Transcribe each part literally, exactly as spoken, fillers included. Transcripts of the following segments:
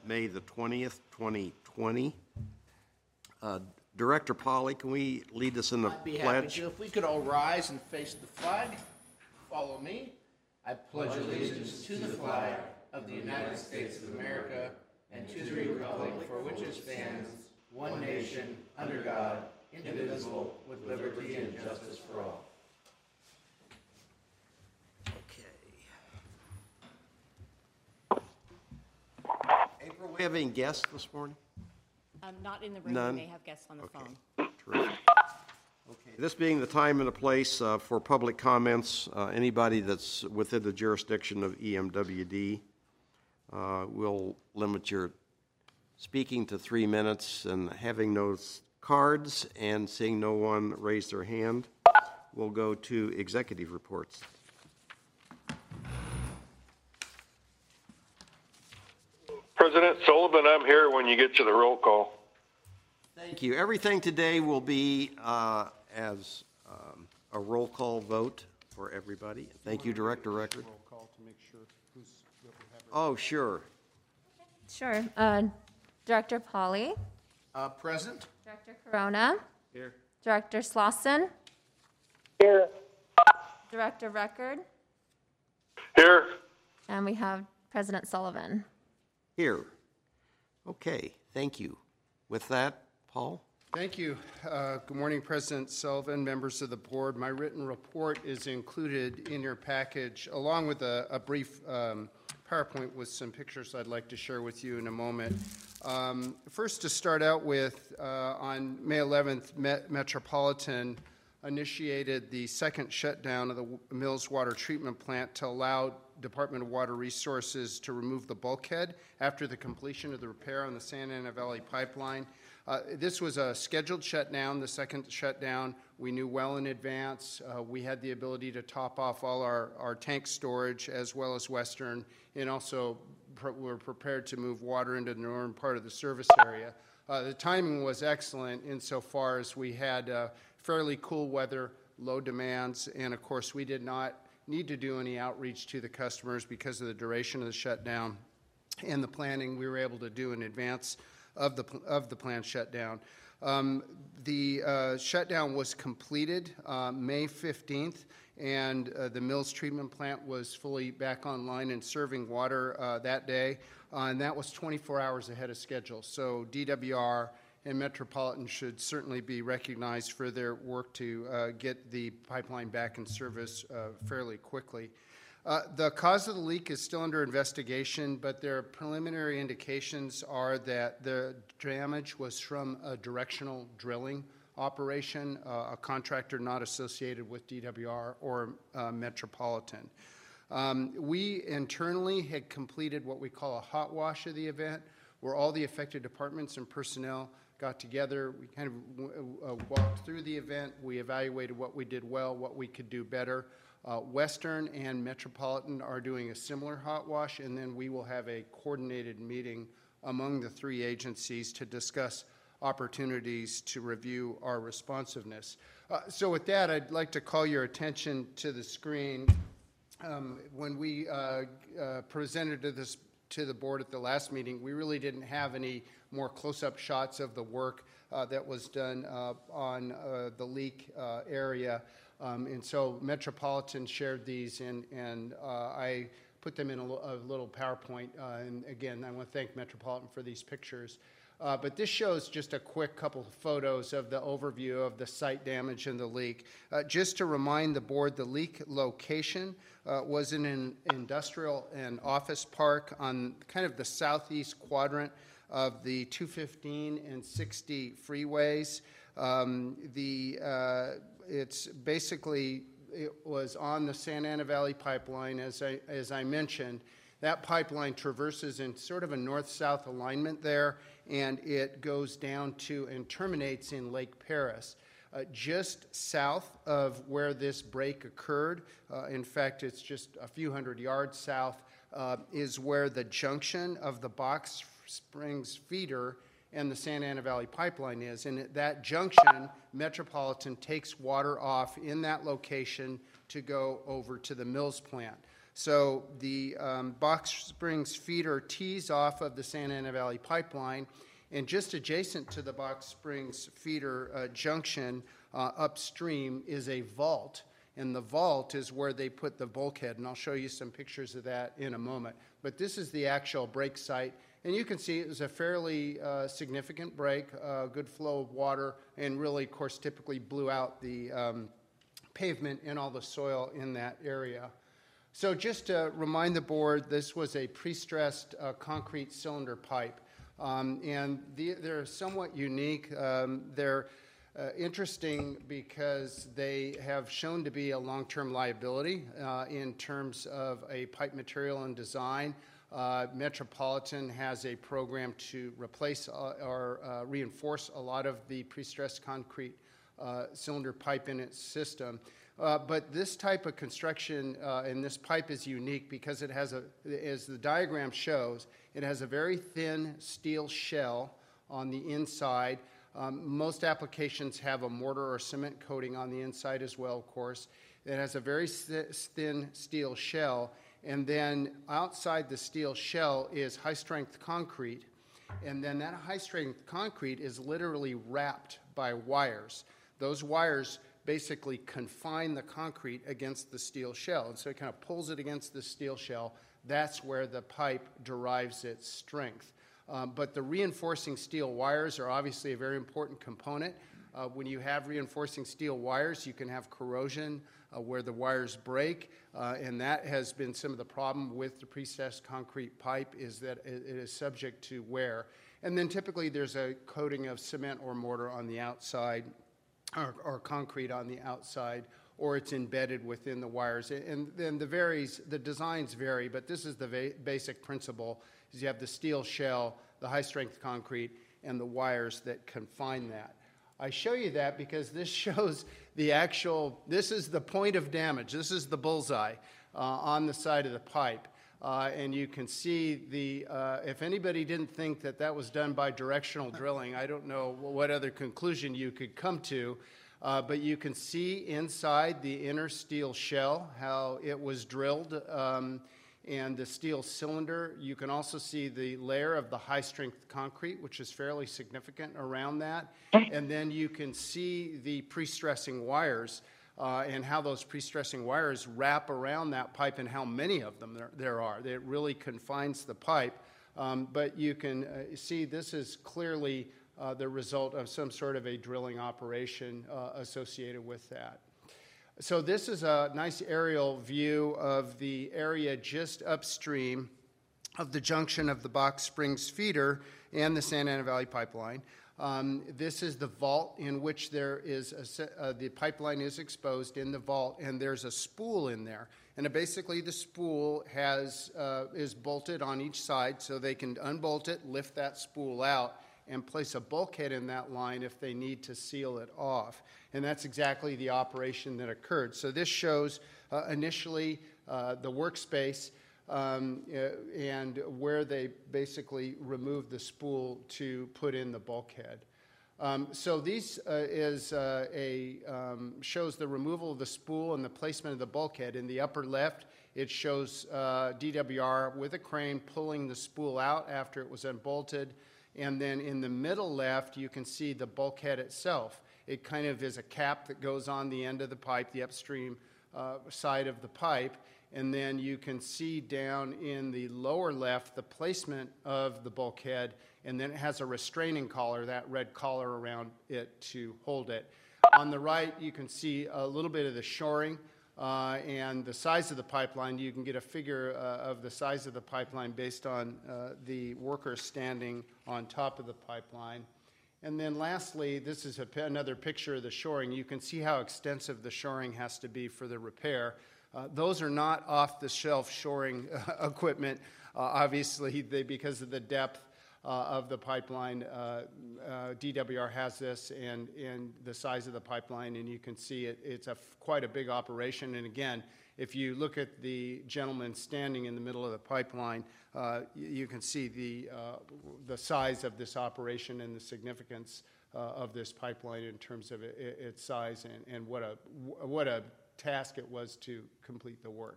May the twentieth, twenty twenty. Uh, Director Polly, can we lead us in the I'd be happy pledge? to. If we could all rise and face the flag, follow me. I pledge allegiance to the flag of the United States of America and to the republic for which it stands, one nation, under God, indivisible, with liberty and justice for all. April, we have any guests this morning? Um, not in the room. None? We may have guests on the Okay. phone. Terrific. Okay, this being the time and the place uh, for public comments, uh, anybody that's within the jurisdiction of E M W D, uh, will limit your speaking to three minutes, and having no cards and seeing no one raise their hand, we'll go to executive reports. President Sullivan, I'm here when you get to the roll call. Thank you. Everything today will be uh, as um, a roll call vote for everybody. Thank you, Director Record. Roll call to make sure who's, what we have. Oh, sure. Sure. Uh, Director Polly, Uh, present? Director Corona, Here. Director Slauson, Here. Director Record, Here. and we have President Sullivan. Here. Okay, thank you. With that, Paul? Thank you. Uh, Good morning, President Sullivan, members of the board. My written report is included in your package, along with a, a brief um, PowerPoint with some pictures I'd like to share with you in a moment. Um, first, to start out with, uh, on May eleventh, Met- Metropolitan initiated the second shutdown of the Mills Water Treatment Plant to allow Department of Water Resources to remove the bulkhead after the completion of the repair on the Santa Ana Valley Pipeline. Uh, this was a scheduled shutdown, the second shutdown. We knew well in advance. Uh, we had the ability to top off all our, our tank storage as well as Western, and also pr- we're prepared to move water into the northern part of the service area. Uh, the timing was excellent insofar as we had uh, fairly cool weather, low demands, and of course we did not need to do any outreach to the customers because of the duration of the shutdown and the planning we were able to do in advance of the of the planned shutdown. Um, the uh, shutdown was completed uh, May fifteenth, and uh, the Mills treatment plant was fully back online and serving water uh, that day, uh, and that was twenty-four hours ahead of schedule. So D W R and Metropolitan should certainly be recognized for their work to uh, get the pipeline back in service uh, fairly quickly. Uh, the cause of the leak is still under investigation, but their preliminary indications are that the damage was from a directional drilling operation, uh, a contractor not associated with D W R or uh, Metropolitan. Um, we internally had completed what we call a hot wash of the event, where all the affected departments and personnel got together. We kind of uh, walked through the event. We evaluated what we did well, what we could do better. Uh, Western and Metropolitan are doing a similar hot wash, and then we will have a coordinated meeting among the three agencies to discuss opportunities to review our responsiveness. Uh, so with that, I'd like to call your attention to the screen. Um, when we uh, uh, presented to this to the board at the last meeting, we really didn't have any more close-up shots of the work uh, that was done uh, on uh, the leak uh, area. Um, and so Metropolitan shared these, and, and uh, I put them in a, l- a little PowerPoint. Uh, and again, I want to thank Metropolitan for these pictures. Uh, but this shows just a quick couple of photos of the overview of the site damage and the leak. Uh, just to remind the board, the leak location uh, was in an industrial and office park on kind of the southeast quadrant of the two fifteen and sixty freeways. Um, the uh, it's basically, it was on the Santa Ana Valley Pipeline, as I, as I mentioned. That pipeline traverses in sort of a north-south alignment there, and it goes down to and terminates in Lake Paris. Uh, just south of where this break occurred, uh, in fact, it's just a few hundred yards south, uh, is where the junction of the Box Springs feeder and the Santa Ana Valley Pipeline is. And at that junction, Metropolitan takes water off in that location to go over to the Mills plant. So the um, Box Springs feeder tees off of the Santa Ana Valley Pipeline, and just adjacent to the Box Springs feeder uh, junction uh, upstream is a vault. And the vault is where they put the bulkhead, and I'll show you some pictures of that in a moment. But this is the actual break site, and you can see it was a fairly uh, significant break, uh, good flow of water, and really, of course, typically blew out the um, pavement and all the soil in that area. So just to remind the board, this was a pre-stressed uh, concrete cylinder pipe, um, and the, they're somewhat unique. Um, they're Uh, interesting because they have shown to be a long-term liability uh, in terms of a pipe material and design. Uh, Metropolitan has a program to replace uh, or uh, reinforce a lot of the pre-stressed concrete uh, cylinder pipe in its system. Uh, but this type of construction uh, and this pipe is unique because it has a, as the diagram shows, it has a very thin steel shell on the inside. Um, most applications have a mortar or cement coating on the inside as well, of course. It has a very thin steel shell, and then outside the steel shell is high-strength concrete, and then that high-strength concrete is literally wrapped by wires. Those wires basically confine the concrete against the steel shell, and so it kind of pulls it against the steel shell. That's where the pipe derives its strength. Um, but the reinforcing steel wires are obviously a very important component. Uh, when you have reinforcing steel wires, you can have corrosion uh, where the wires break, uh, and that has been some of the problem with the pre-stressed concrete pipe is that it, it is subject to wear. And then typically there's a coating of cement or mortar on the outside or, or concrete on the outside, or it's embedded within the wires. And then the varies, the designs vary, but this is the va- basic principle. Is you have the steel shell, the high-strength concrete, and the wires that confine that. I show you that because this shows the actual, this is the point of damage. This is the bullseye uh, on the side of the pipe. Uh, and you can see the, uh, if anybody didn't think that that was done by directional drilling, I don't know what other conclusion you could come to. Uh, but you can see inside the inner steel shell how it was drilled. Um, and the steel cylinder. You can also see the layer of the high-strength concrete, which is fairly significant around that. And then you can see the pre-stressing wires uh, and how those pre-stressing wires wrap around that pipe and how many of them there, there are. It really confines the pipe. Um, but you can uh, see this is clearly uh, the result of some sort of a drilling operation uh, associated with that. So this is a nice aerial view of the area just upstream of the junction of the Box Springs feeder and the Santa Ana Valley Pipeline. Um, this is the vault in which there is a, uh, the pipeline is exposed in the vault, and there's a spool in there. And uh, basically, the spool has uh, is bolted on each side, so they can unbolt it, lift that spool out, and place a bulkhead in that line if they need to seal it off. And that's exactly the operation that occurred. So this shows uh, initially uh, the workspace um, uh, and where they basically removed the spool to put in the bulkhead. Um, so these uh, is uh, a um, shows the removal of the spool and the placement of the bulkhead. In the upper left, it shows uh, D W R with a crane pulling the spool out after it was unbolted. And then in the middle left, you can see the bulkhead itself. It kind of is a cap that goes on the end of the pipe, the upstream uh, side of the pipe. And then you can see down in the lower left the placement of the bulkhead, and then it has a restraining collar, that red collar around it to hold it. On the right, you can see a little bit of the shoring uh, and the size of the pipeline. You can get a figure uh, of the size of the pipeline based on uh, the workers standing on top of the pipeline. And then lastly, this is a, another picture of the shoring. You can see how extensive the shoring has to be for the repair. Uh, those are not off-the-shelf shoring uh, equipment. Uh, obviously, they, because of the depth uh, of the pipeline, uh, uh, D W R has this and, and the size of the pipeline, and you can see it, it's a, quite a big operation. And again, if you look at the gentleman standing in the middle of the pipeline, uh, you, you can see the, uh, the size of this operation and the significance uh, of this pipeline in terms of it, it, its size and, and what a, what a task it was to complete the work.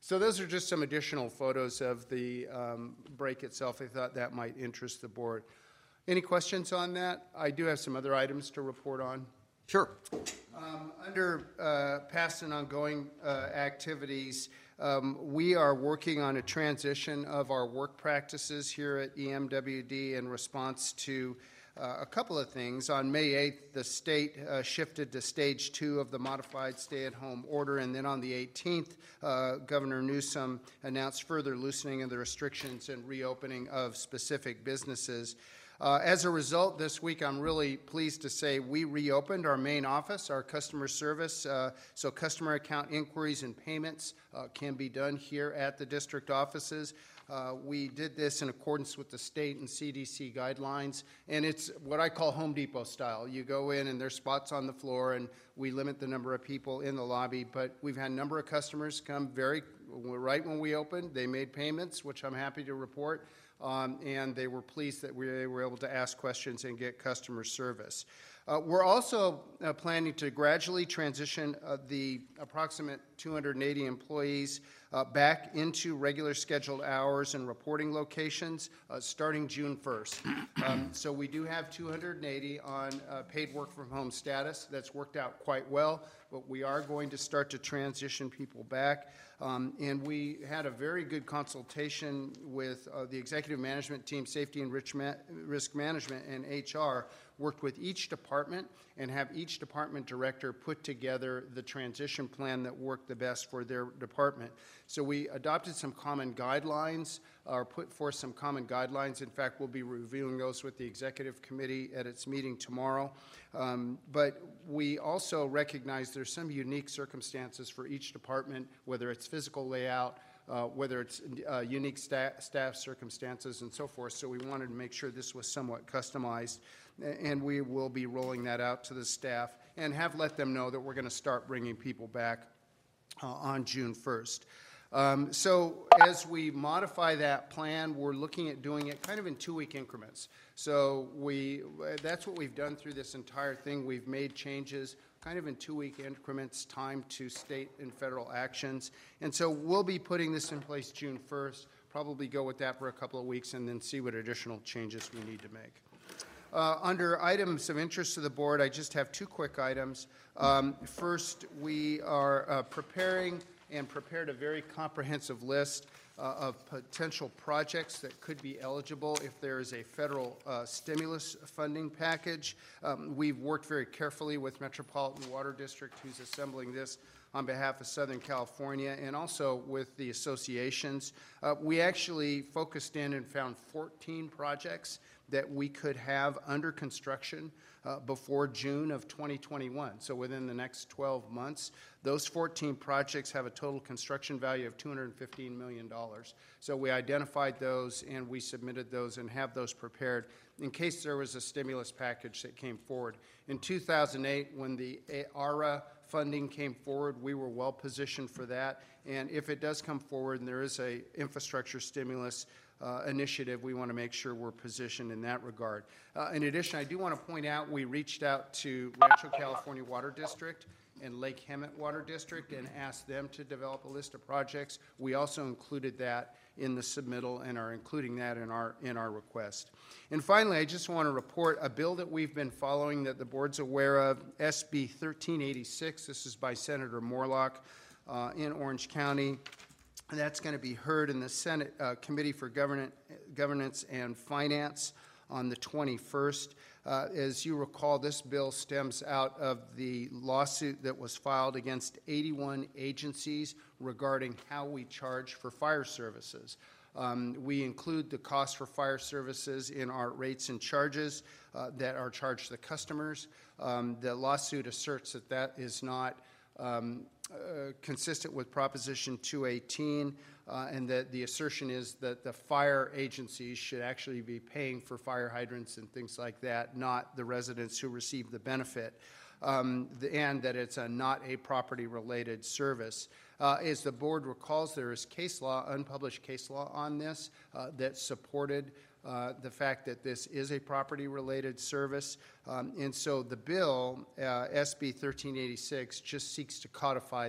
So those are just some additional photos of the um, break itself. I thought that might interest the board. Any questions on that? I do have some other items to report on. Sure. Um, Under uh, past and ongoing uh, activities, um, we are working on a transition of our work practices here at E M W D in response to uh, a couple of things. On May eighth, the state uh, shifted to stage two of the modified stay-at-home order, and then on the eighteenth, uh, Governor Newsom announced further loosening of the restrictions and reopening of specific businesses. Uh, as a result, this week I'm really pleased to say we reopened our main office, our customer service, uh, so customer account inquiries and payments uh, can be done here at the district offices. Uh, we did this in accordance with the state and C D C guidelines, and it's what I call Home Depot style. You go in and there's spots on the floor, and we limit the number of people in the lobby, but we've had a number of customers come very, right when we opened. They made payments, which I'm happy to report. Um, and they were pleased that we were able to ask questions and get customer service. Uh, we're also uh, planning to gradually transition uh, the approximate two hundred eighty employees uh, back into regular scheduled hours and reporting locations uh, starting June first. Um, so we do have two hundred eighty on uh, paid work from home status. That's worked out quite well, but we are going to start to transition people back. Um, and we had a very good consultation with uh, the executive management team, safety and risk, ma- risk management, and H R, worked with each department and have each department director put together the transition plan that worked the best for their department. So we adopted some common guidelines, or put forth some common guidelines. In fact, we'll be reviewing those with the executive committee at its meeting tomorrow. Um, but we also recognize there's some unique circumstances for each department, whether it's physical layout, uh, whether it's uh, unique sta- staff circumstances and so forth. So we wanted to make sure this was somewhat customized, and we will be rolling that out to the staff and have let them know that we're going to start bringing people back uh, on June first. Um, so as we modify that plan, we're looking at doing it kind of in two-week increments. So we that's what we've done through this entire thing. We've made changes kind of in two-week increments, time to state and federal actions. And so we'll be putting this in place June first, probably go with that for a couple of weeks, and then see what additional changes we need to make. Uh, under items of interest to the board, I just have two quick items. Um, first, we are uh, preparing and prepared a very comprehensive list uh, of potential projects that could be eligible if there is a federal uh, stimulus funding package. Um, we've worked very carefully with Metropolitan Water District, who's assembling this on behalf of Southern California, and also with the associations. Uh, we actually focused in and found fourteen projects that we could have under construction uh, before June of twenty twenty-one. So within the next twelve months, those fourteen projects have a total construction value of two hundred fifteen million dollars. So we identified those and we submitted those and have those prepared in case there was a stimulus package that came forward. In two thousand eight, when the A R A funding came forward, we were well positioned for that. And if it does come forward and there is a infrastructure stimulus Uh, initiative, we want to make sure we're positioned in that regard. Uh, in addition, I do want to point out we reached out to Rancho California Water District and Lake Hemet Water District and asked them to develop a list of projects. We also included that in the submittal and are including that in our in our request. And finally, I just want to report a bill that we've been following that the board's aware of, S B thirteen eighty-six. This is by Senator Morlock uh, in Orange County. And that's going to be heard in the Senate uh, Committee for Governance, Governance and Finance on the twenty-first. Uh, as you recall, this bill stems out of the lawsuit that was filed against eighty-one agencies regarding how we charge for fire services. Um, we include the cost for fire services in our rates and charges uh, that are charged to customers. Um, the lawsuit asserts that that is not um, uh, consistent with Proposition two eighteen, uh, and that the assertion is that the fire agencies should actually be paying for fire hydrants and things like that, not the residents who receive the benefit, um, the, and that it's a, not a property-related service. Uh, as the board recalls, there is case law, unpublished case law on this uh, that supported uh, the fact that this is a property-related service. Um, and so the bill, uh, S B thirteen eighty-six, just seeks to codify that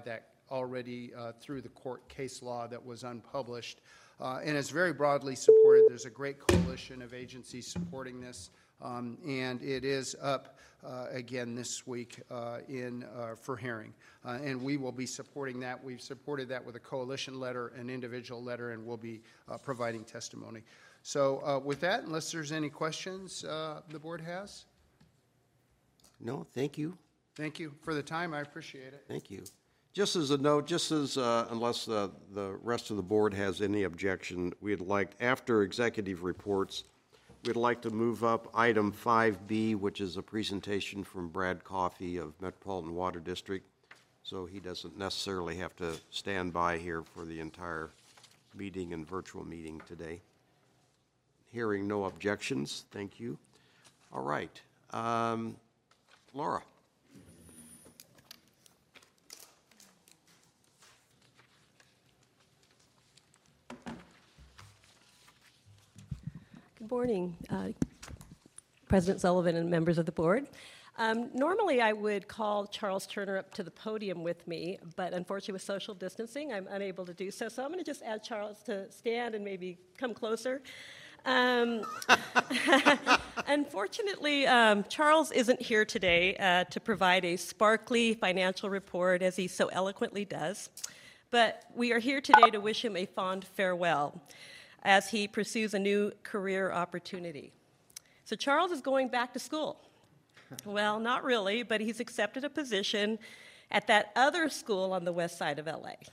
already uh, through the court case law that was unpublished. Uh, and it's very broadly supported. There's a great coalition of agencies supporting this, um, and it is up uh, again this week uh, in uh, for hearing. Uh, and we will be supporting that. We've supported that with a coalition letter, an individual letter, and we'll be uh, providing testimony. So uh, with that, unless there's any questions uh, the board has, No, thank you. thank you for the time. I appreciate it. Thank you. Just as a note, just as, uh, unless the, the rest of the board has any objection, we'd like, after executive reports, we'd like to move up item five B, which is a presentation from Brad Coffey of Metropolitan Water District. So he doesn't necessarily have to stand by here for the entire meeting and virtual meeting today. Hearing no objections, thank you. All right. Um, Laura. Good morning, uh, President Sullivan and members of the board. Um, normally, I would call Charles Turner up to the podium with me, but unfortunately with social distancing, I'm unable to do so. So I'm going to just ask Charles to stand and maybe come closer. Um, unfortunately, um, Charles isn't here today uh, to provide a sparkly financial report as he so eloquently does, but we are here today to wish him a fond farewell as he pursues a new career opportunity. So Charles is going back to school. Well, not really, but he's accepted a position at that other school on the west side of L A.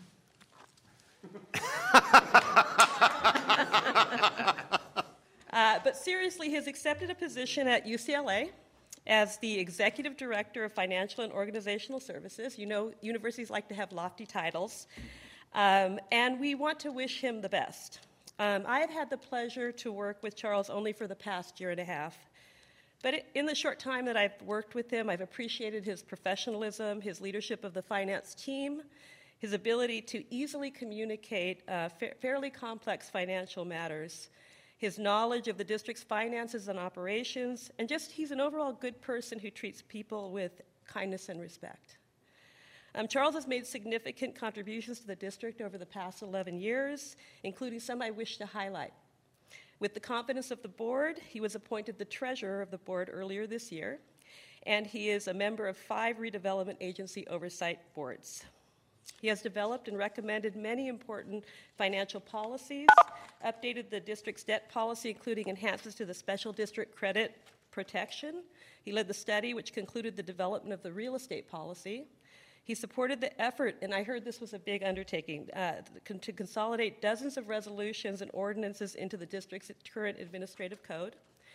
uh, but seriously, he's accepted a position at U C L A as the Executive Director of Financial and Organizational Services. You know, universities like to have lofty titles. Um, and we want to wish him the best. Um, I have had the pleasure to work with Charles only for the past year and a half. But in the short time that I've worked with him, I've appreciated his professionalism, his leadership of the finance team, his ability to easily communicate uh, fa- fairly complex financial matters, his knowledge of the district's finances and operations, and just he's an overall good person who treats people with kindness and respect. Um, Charles has made significant contributions to the district over the past eleven years, including some I wish to highlight. With the confidence of the board, he was appointed the treasurer of the board earlier this year, and he is a member of five redevelopment agency oversight boards. He has developed and recommended many important financial policies, updated the district's debt policy, including enhancements to the special district credit protection. He led the study which concluded the development of the real estate policy. He supported the effort, and I heard this was a big undertaking, uh, to consolidate dozens of resolutions and ordinances into the district's current administrative code.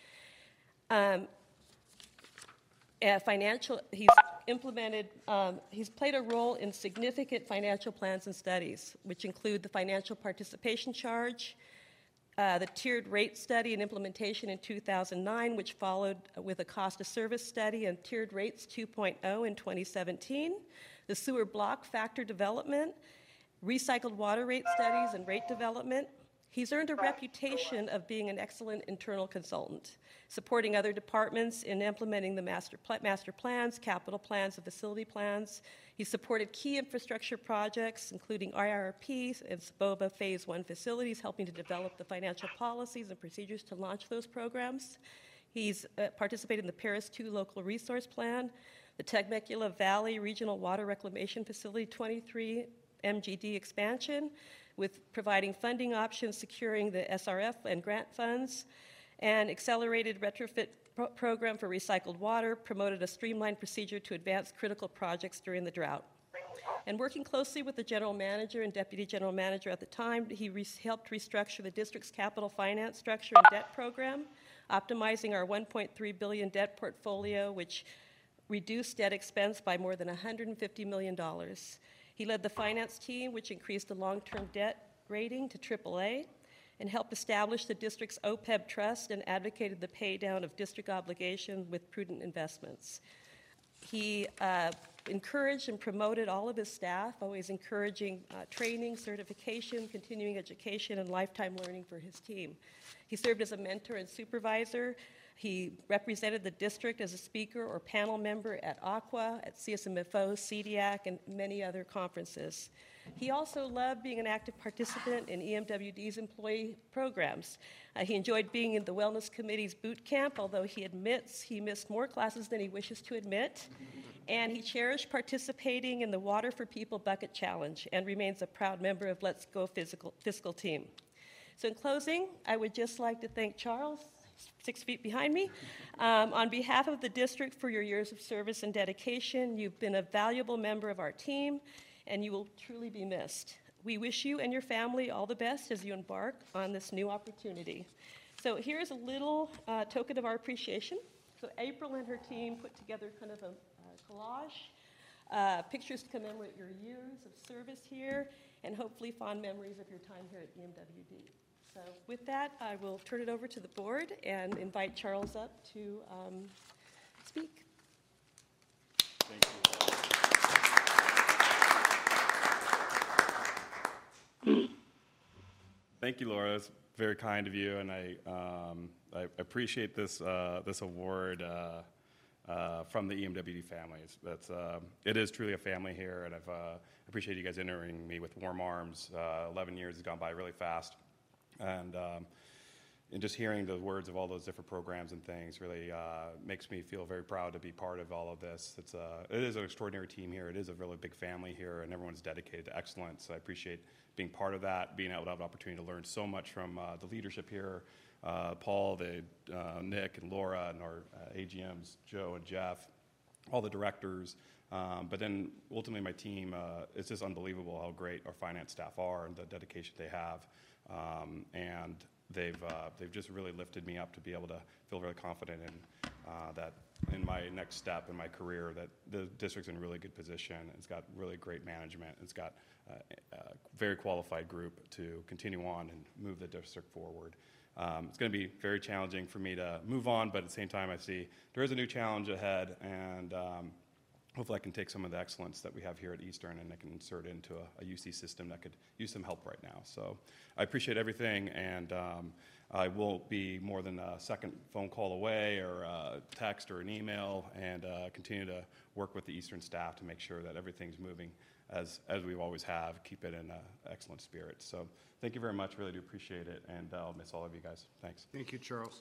Um, uh, financial, he's implemented, um, he's played a role in significant financial plans and studies, which include the financial participation charge, uh, the tiered rate study and implementation in two thousand nine, which followed with a cost of service study and tiered rates two point oh in twenty seventeen, the sewer block factor development, recycled water rate studies and rate development. He's earned a reputation of being an excellent internal consultant, supporting other departments in implementing the master, pl- master plans, capital plans, and facility plans. He supported key infrastructure projects, including I R P and S B O B A Phase one facilities, helping to develop the financial policies and procedures to launch those programs. He's uh, participated in the Paris two Local Resource Plan, the Temecula Valley Regional Water Reclamation Facility twenty-three M G D expansion, with providing funding options, securing the S R F and grant funds, and accelerated retrofit pro- program for recycled water, promoted a streamlined procedure to advance critical projects during the drought. And working closely with the general manager and deputy general manager at the time, he re- helped restructure the district's capital finance structure and debt program, optimizing our one point three billion dollars debt portfolio, which reduced debt expense by more than one hundred fifty million dollars. He led the finance team, which increased the long-term debt rating to triple A, and helped establish the district's O P E B trust and advocated the pay down of district obligation with prudent investments. He uh, encouraged and promoted all of his staff, always encouraging uh, training, certification, continuing education, and lifetime learning for his team. He served as a mentor and supervisor. He represented the district as a speaker or panel member at Aqua, at C S M F O, C D A C, and many other conferences. He also loved being an active participant in E M W D's employee programs. Uh, he enjoyed being in the Wellness Committee's boot camp, although he admits he missed more classes than he wishes to admit. And he cherished participating in the Water for People Bucket Challenge and remains a proud member of Let's Go Physical, Fiscal Team. So in closing, I would just like to thank Charles, six feet behind me, um, on behalf of the district for your years of service and dedication. You've been a valuable member of our team, and you will truly be missed. We wish you and your family all the best as you embark on this new opportunity. So here's a little uh, token of our appreciation. So April and her team put together kind of a, a collage, uh, pictures to commemorate your years of service here, and hopefully fond memories of your time here at E M W D. So with that, I will turn it over to the board and invite Charles up to um, speak. Thank you. Thank you, Laura. It's very kind of you, and I um, I appreciate this uh, this award uh, uh, from the E M W D family. It's, that's uh, it is truly a family here, and I've uh, appreciate you guys entering me with warm arms. Uh, Eleven years has gone by really fast, and um, and just hearing the words of all those different programs and things really uh, makes me feel very proud to be part of all of this. It's a, it is an extraordinary team here. It is a really big family here, and everyone's dedicated to excellence. I appreciate being part of that, being able to have an opportunity to learn so much from uh, the leadership here, uh, Paul, the, uh, Nick, and Laura, and our uh, A G Ms, Joe and Jeff, all the directors. Um, but then ultimately my team, uh, it's just unbelievable how great our finance staff are and the dedication they have. Um, and they've uh, they've just really lifted me up to be able to feel really confident in uh, that in my next step in my career, that the district's in a really good position. It's got really great management. It's got uh, a very qualified group to continue on and move the district forward. Um, it's going to be very challenging for me to move on, but at the same time I see there is a new challenge ahead, and um, hopefully I can take some of the excellence that we have here at Eastern and I can insert it into a, a U C system that could use some help right now. So I appreciate everything, and um, I will be more than a second phone call away or a text or an email, and uh, continue to work with the Eastern staff to make sure that everything's moving as, as we always have, keep it in an excellent spirit. So thank you very much, really do appreciate it, and I'll miss all of you guys. Thanks. Thank you, Charles.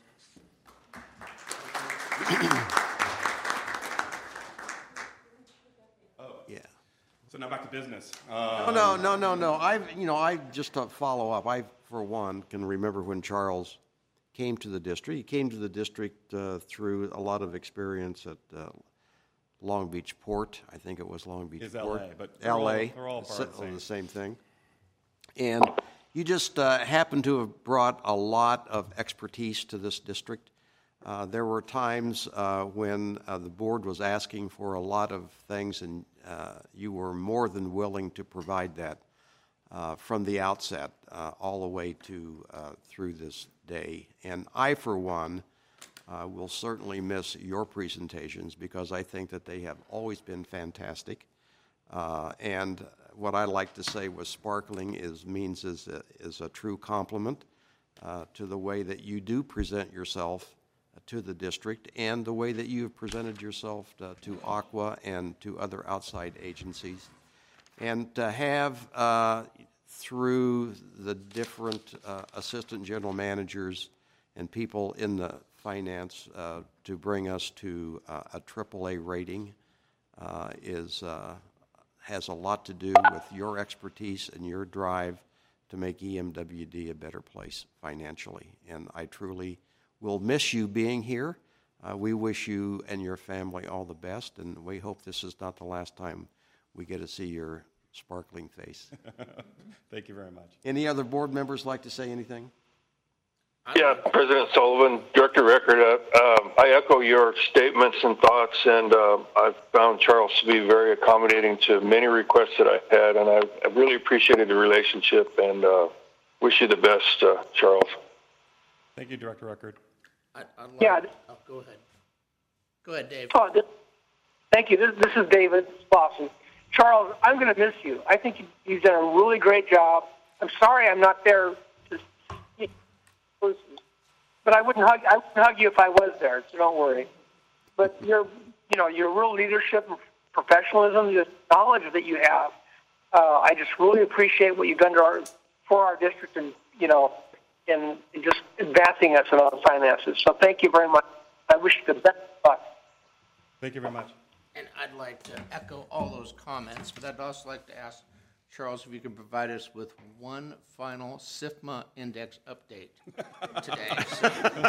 Yeah. So now back to business. No, Um, no, no, no, no. I, you know, I just to follow up. I, for one, can remember when Charles came to the district. He came to the district uh, through a lot of experience at uh, Long Beach Port. I think it was Long Beach Is Port. L A, but they're all- L A, they're all part of the same. the same thing. And you just uh, happen to have brought a lot of expertise to this district. Uh, there were times uh, when uh, the board was asking for a lot of things, and uh, you were more than willing to provide that uh, from the outset, uh, all the way to uh, through this day. And I, for one, uh, will certainly miss your presentations because I think that they have always been fantastic. Uh, and what I like to say was sparkling is means is a, is a true compliment uh, to the way that you do present yourself to the district and the way that you have presented yourself to, to Aqua and to other outside agencies. And to have, uh, through the different uh, assistant general managers and people in the finance uh, to bring us to uh, a triple A rating uh, is uh, has a lot to do with your expertise and your drive to make E M W D a better place financially. And I truly will miss you being here. Uh, we wish you and your family all the best, and we hope this is not the last time we get to see your sparkling face. Thank you very much. Any other board members like to say anything? Yeah, President Sullivan, Director Record, uh, um, I echo your statements and thoughts, and uh, I've found Charles to be very accommodating to many requests that I had, and I, I really appreciated the relationship, and uh, wish you the best, uh, Charles. Thank you, Director Record. I, I'd like, Yeah. oh, go ahead. Go ahead, Dave. Oh, this, Thank you. This, this is David Slauson. Charles, I'm going to miss you. I think you, you've done a really great job. I'm sorry I'm not there to see you, but I wouldn't hug. I wouldn't hug you if I was there. So don't worry. But your, you know, your real leadership, professionalism, the knowledge that you have. Uh, I just really appreciate what you've done to our, for our district, and you know, and just advancing us in all the finances. So thank you very much. I wish you the best of luck. Thank you very much. And I'd like to echo all those comments, but I'd also like to ask Charles if you could provide us with one final SIFMA index update today. So.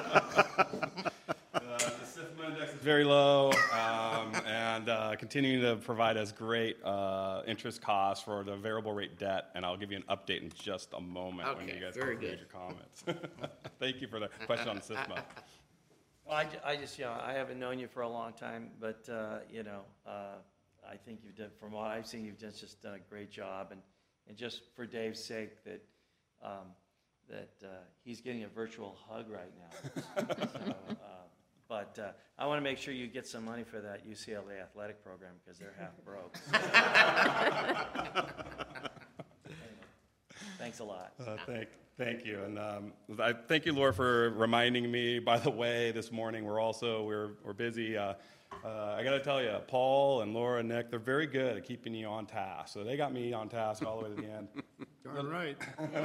Uh, the SIFMA index is very low, um, and uh, continuing to provide us great uh, interest costs for the variable rate debt, and I'll give you an update in just a moment when Okay, you guys very complete good. your comments. Thank you for the question on SIFMA. Well, I, ju- I just, you know, I haven't known you for a long time, but, uh, you know, uh, I think you've done, from what I've seen, you've just, just done a great job. And, and just for Dave's sake, that, um, that uh, he's getting a virtual hug right now. so, uh, but uh, I want to make sure you get some money for that U C L A athletic program, because they're half broke. Anyway, thanks a lot. Uh, thank, thank you, and um, I thank you, Laura, for reminding me. By the way, this morning we're also we're we're busy. Uh, uh, I got to tell you, Paul and Laura and Nick, they're very good at keeping you on task. So they got me on task all the way to the end. Darn right.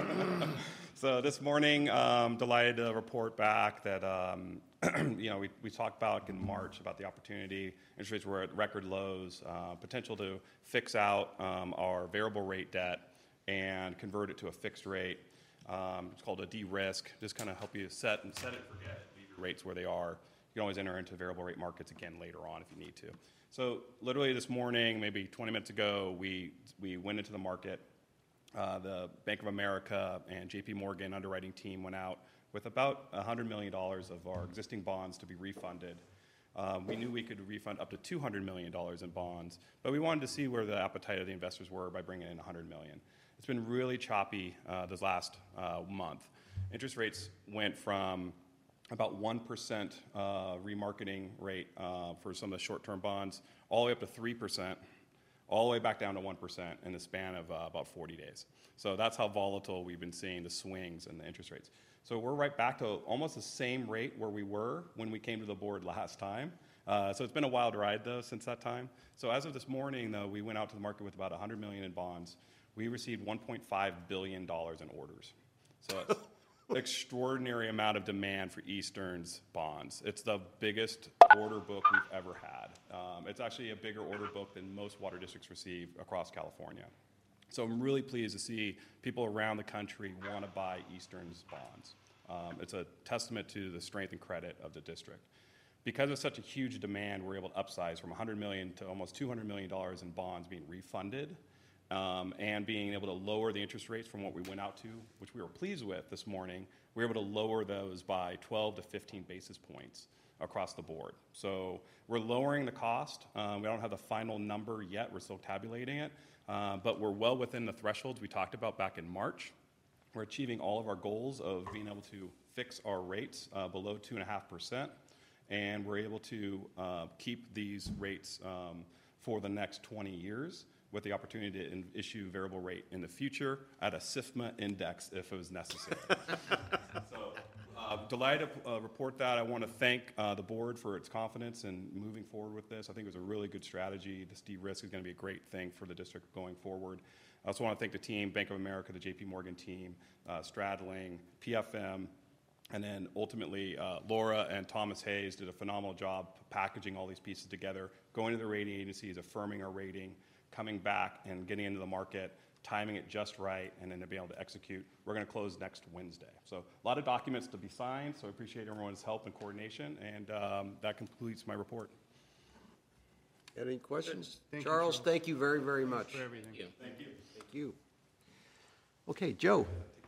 So this morning, um, delighted to report back that um, you know we we talked about in March about the opportunity. Interest rates were at record lows. Uh, potential to fix out um, our variable rate debt and convert it to a fixed rate. Um, it's called a de-risk. Just kind of help you set and set it, forget it, leave your rates where they are. You can always enter into variable rate markets again later on if you need to. So literally this morning, maybe twenty minutes ago, we we went into the market. Uh, the Bank of America and J P Morgan underwriting team went out with about one hundred million dollars of our existing bonds to be refunded. Um, we knew we could refund up to two hundred million dollars in bonds, but we wanted to see where the appetite of the investors were by bringing in one hundred million dollars. It's been really choppy uh, this last uh, month. Interest rates went from about one percent uh, remarketing rate uh, for some of the short-term bonds, all the way up to three percent, all the way back down to one percent in the span of uh, about forty days. So that's how volatile we've been seeing the swings in the interest rates. So we're right back to almost the same rate where we were when we came to the board last time. Uh, so it's been a wild ride, though, since that time. So as of this morning, though, we went out to the market with about one hundred million dollars in bonds. We received one point five billion dollars in orders. So it's an extraordinary amount of demand for Eastern's bonds. It's the biggest order book we've ever had. Um, it's actually a bigger order book than most water districts receive across California. So I'm really pleased to see people around the country want to buy Eastern's bonds. Um, it's a testament to the strength and credit of the district. Because of such a huge demand, we're able to upsize from one hundred million dollars to almost two hundred million dollars in bonds being refunded. Um, and being able to lower the interest rates from what we went out to, which we were pleased with this morning, we were able to lower those by twelve to fifteen basis points across the board. So we're lowering the cost. Um, we don't have the final number yet. We're still tabulating it. Uh, but we're well within the thresholds we talked about back in March. We're achieving all of our goals of being able to fix our rates uh, below two point five percent. And we're able to uh, keep these rates um, for the next twenty years. With the opportunity to in- issue variable rate in the future at a SIFMA index if it was necessary. So uh, delighted to uh, report that. I want to thank uh, the board for its confidence in moving forward with this. I think it was a really good strategy. This de-risk is going to be a great thing for the district going forward. I also want to thank the team, Bank of America, the J P Morgan team, uh, Stradling, P F M, and then ultimately uh, Laura and Thomas Hayes did a phenomenal job packaging all these pieces together, going to the rating agencies, affirming our rating, coming back and getting into the market, timing it just right, and then to be able to execute. We're going to close next Wednesday. So a lot of documents to be signed, so I appreciate everyone's help and coordination, and um, that completes my report. Any questions? Thank you, Charles, Charles. thank you very, very much. For everything. Thank you. Thank you. Okay, Joe.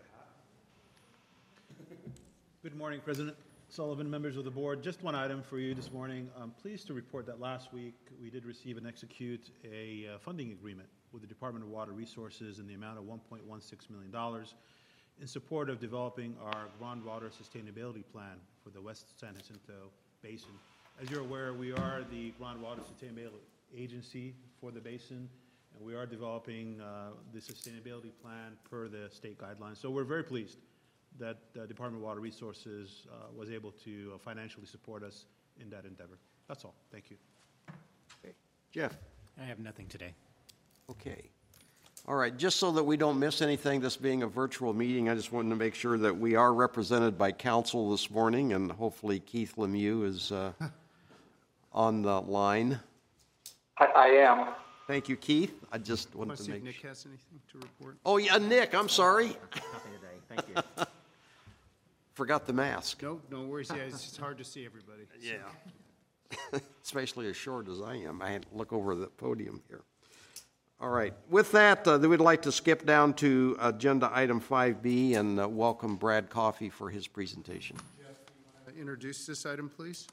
Good morning, President Sullivan, members of the board. Just one item for you this morning. I'm pleased to report that last week we did receive and execute a uh, funding agreement with the Department of Water Resources in the amount of one point one six million dollars in support of developing our groundwater sustainability plan for the West San Jacinto Basin. As you're aware, we are the groundwater sustainability agency for the basin, and we are developing uh, the sustainability plan per the state guidelines. So we're very pleased that the Department of Water Resources uh, was able to uh, financially support us in that endeavor. That's all. Thank you. Okay. Jeff? I have nothing today. Okay. All right, just so that we don't miss anything, this being a virtual meeting, I just wanted to make sure that we are represented by counsel this morning, and hopefully Keith Lemieux is uh, on the line. I, I am. Thank you, Keith. I just wanted Let's to see if make Nick sure. has anything to report. Oh, yeah, Nick, I'm sorry. Nothing today. Thank you. Forgot the mask. No, no worries. Yeah, it's just hard to see everybody. Yeah. Especially as short as I am. I had to look over the podium here. All right. With that, uh, we'd like to skip down to agenda item five B and uh, welcome Brad Coffey for his presentation. Uh, Introduce this item, please.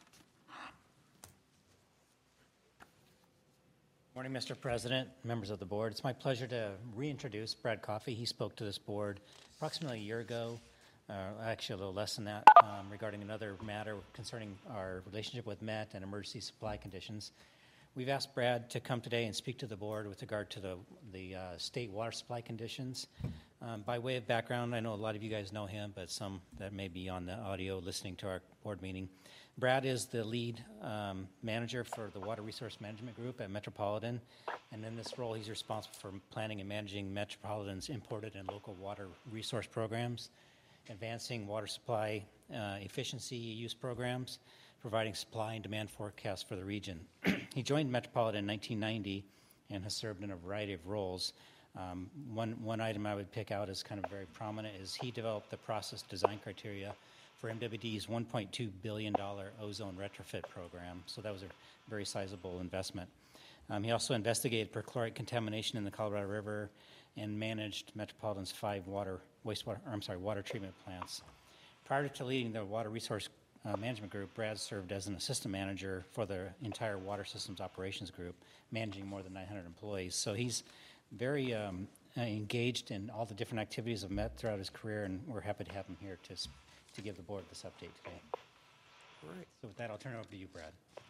Morning, Mister President, members of the board. It's my pleasure to reintroduce Brad Coffey. He spoke to this board approximately a year ago, uh, actually a little less than that, um, regarding another matter concerning our relationship with Met and emergency supply conditions. We've asked Brad to come today and speak to the board with regard to the, the uh, state water supply conditions. Um, by way of background, I know a lot of you guys know him, but some that may be on the audio listening to our board meeting. Brad is the lead um, manager for the Water Resource Management Group at Metropolitan, and in this role he's responsible for planning and managing Metropolitan's imported and local water resource programs, advancing water supply uh, efficiency use programs, providing supply and demand forecasts for the region. He joined Metropolitan in nineteen ninety and has served in a variety of roles. Um, one, one item I would pick out as kind of very prominent is he developed the process design criteria for M W D's one point two billion dollars ozone retrofit program, so that was a very sizable investment. Um, he also investigated perchlorate contamination in the Colorado River and managed Metropolitan's five water, wastewater, or I'm sorry, water treatment plants. Prior to leading the Water Resource uh, Management Group, Brad served as an assistant manager for the entire Water Systems Operations Group, managing more than nine hundred employees. So he's very um, engaged in all the different activities of Met throughout his career, and we're happy to have him here to, to give the board this update today. All right. So with that, I'll turn it over to you, Brad.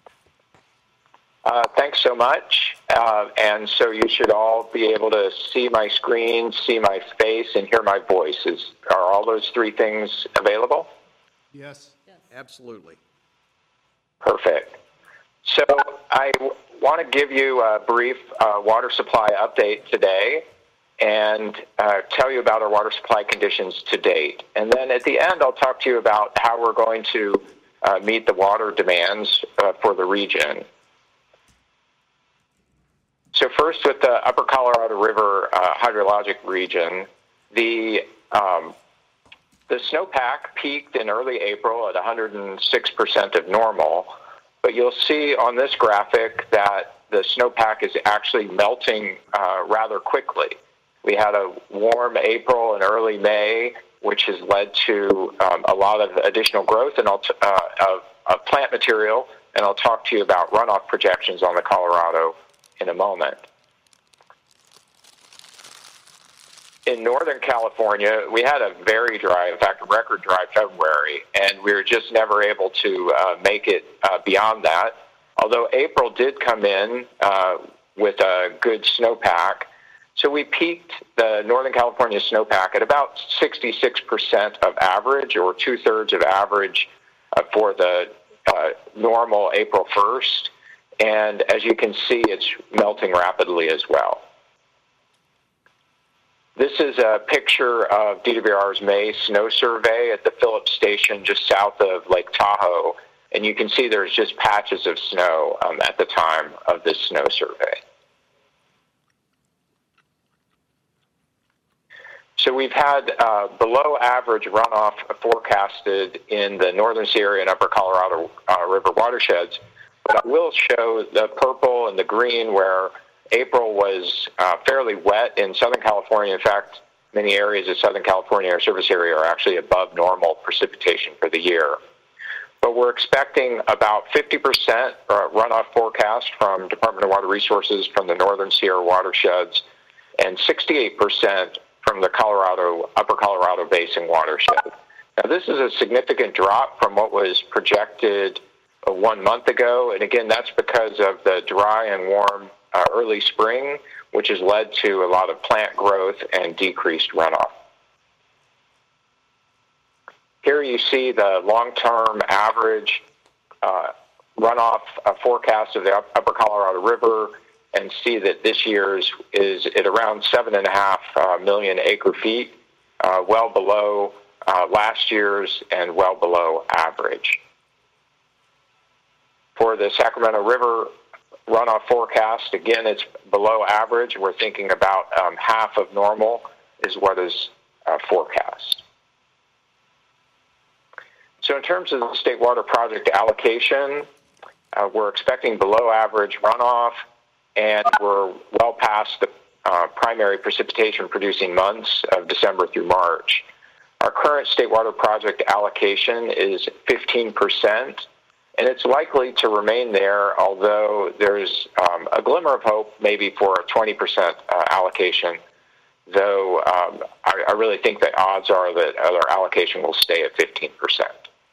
Uh, thanks so much. Uh, and so you should all be able to see my screen, see my face, and hear my voice. Is, are all those three things available? Yes. Yes. Absolutely. Perfect. So I w- want to give you a brief uh, water supply update today and uh, tell you about our water supply conditions to date. And then at the end, I'll talk to you about how we're going to uh, meet the water demands uh, for the region. So first, with the Upper Colorado River uh, hydrologic region, the um, the snowpack peaked in early April at one hundred six percent of normal, but you'll see on this graphic that the snowpack is actually melting uh, rather quickly. We had a warm April and early May, which has led to um, a lot of additional growth and uh, of, of plant material, and I'll talk to you about runoff projections on the Colorado in a moment. In Northern California, we had a very dry, in fact, a record dry February, and we were just never able to uh, make it uh, beyond that. Although April did come in uh, with a good snowpack, so we peaked the Northern California snowpack at about sixty-six percent of average, or two-thirds of average uh, for the uh, normal April first. And as you can see, it's melting rapidly as well. This is a picture of D W R's May snow survey at the Phillips Station just south of Lake Tahoe. And you can see there's just patches of snow um, at the time of this snow survey. So we've had uh, below average runoff forecasted in the Northern Sierra and Upper Colorado uh, River watersheds. But I will show the purple and the green where April was uh, fairly wet in Southern California. In fact, many areas of Southern California, our service area, are actually above normal precipitation for the year. But we're expecting about fifty percent runoff forecast from Department of Water Resources from the Northern Sierra watersheds and sixty-eight percent from the Colorado, Upper Colorado Basin watershed. Now, this is a significant drop from what was projected uh, one month ago. And again, that's because of the dry and warm uh, early spring, which has led to a lot of plant growth and decreased runoff. Here you see the long-term average uh, runoff uh, forecast of the Upper Colorado River, and see that this year's is at around seven and a half uh, million acre feet, uh, well below uh, last year's and well below average. For the Sacramento River runoff forecast, again, it's below average. We're thinking about um, half of normal is what is uh, forecast. So in terms of the State Water Project allocation, uh, we're expecting below average runoff, and we're well past the uh, primary precipitation producing months of December through March. Our current State Water Project allocation is fifteen percent, and it's likely to remain there, although there's um, a glimmer of hope maybe for a twenty percent uh, allocation, though um, I, I really think the odds are that our allocation will stay at fifteen percent.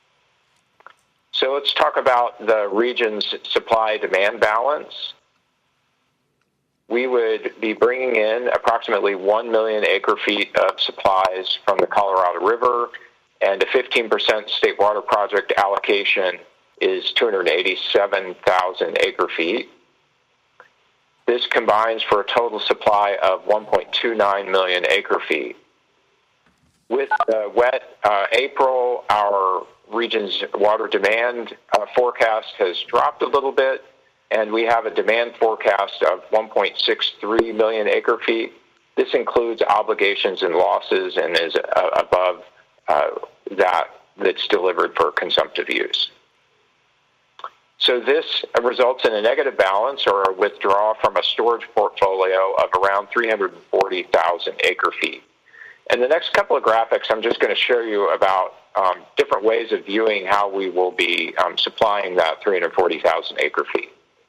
So let's talk about the region's supply-demand balance. We would be bringing in approximately one million acre feet of supplies from the Colorado River, and a fifteen percent State Water Project allocation is two hundred eighty-seven thousand acre feet. This combines for a total supply of one point two nine million acre feet. With the wet uh, April, our region's water demand uh, forecast has dropped a little bit, and we have a demand forecast of one point six three million acre feet. This includes obligations and losses and is uh, above uh, that that's delivered for consumptive use. So this results in a negative balance or a withdrawal from a storage portfolio of around three hundred forty thousand acre feet. And the next couple of graphics, I'm just going to show you about um, different ways of viewing how we will be um, supplying that three hundred forty thousand acre feet.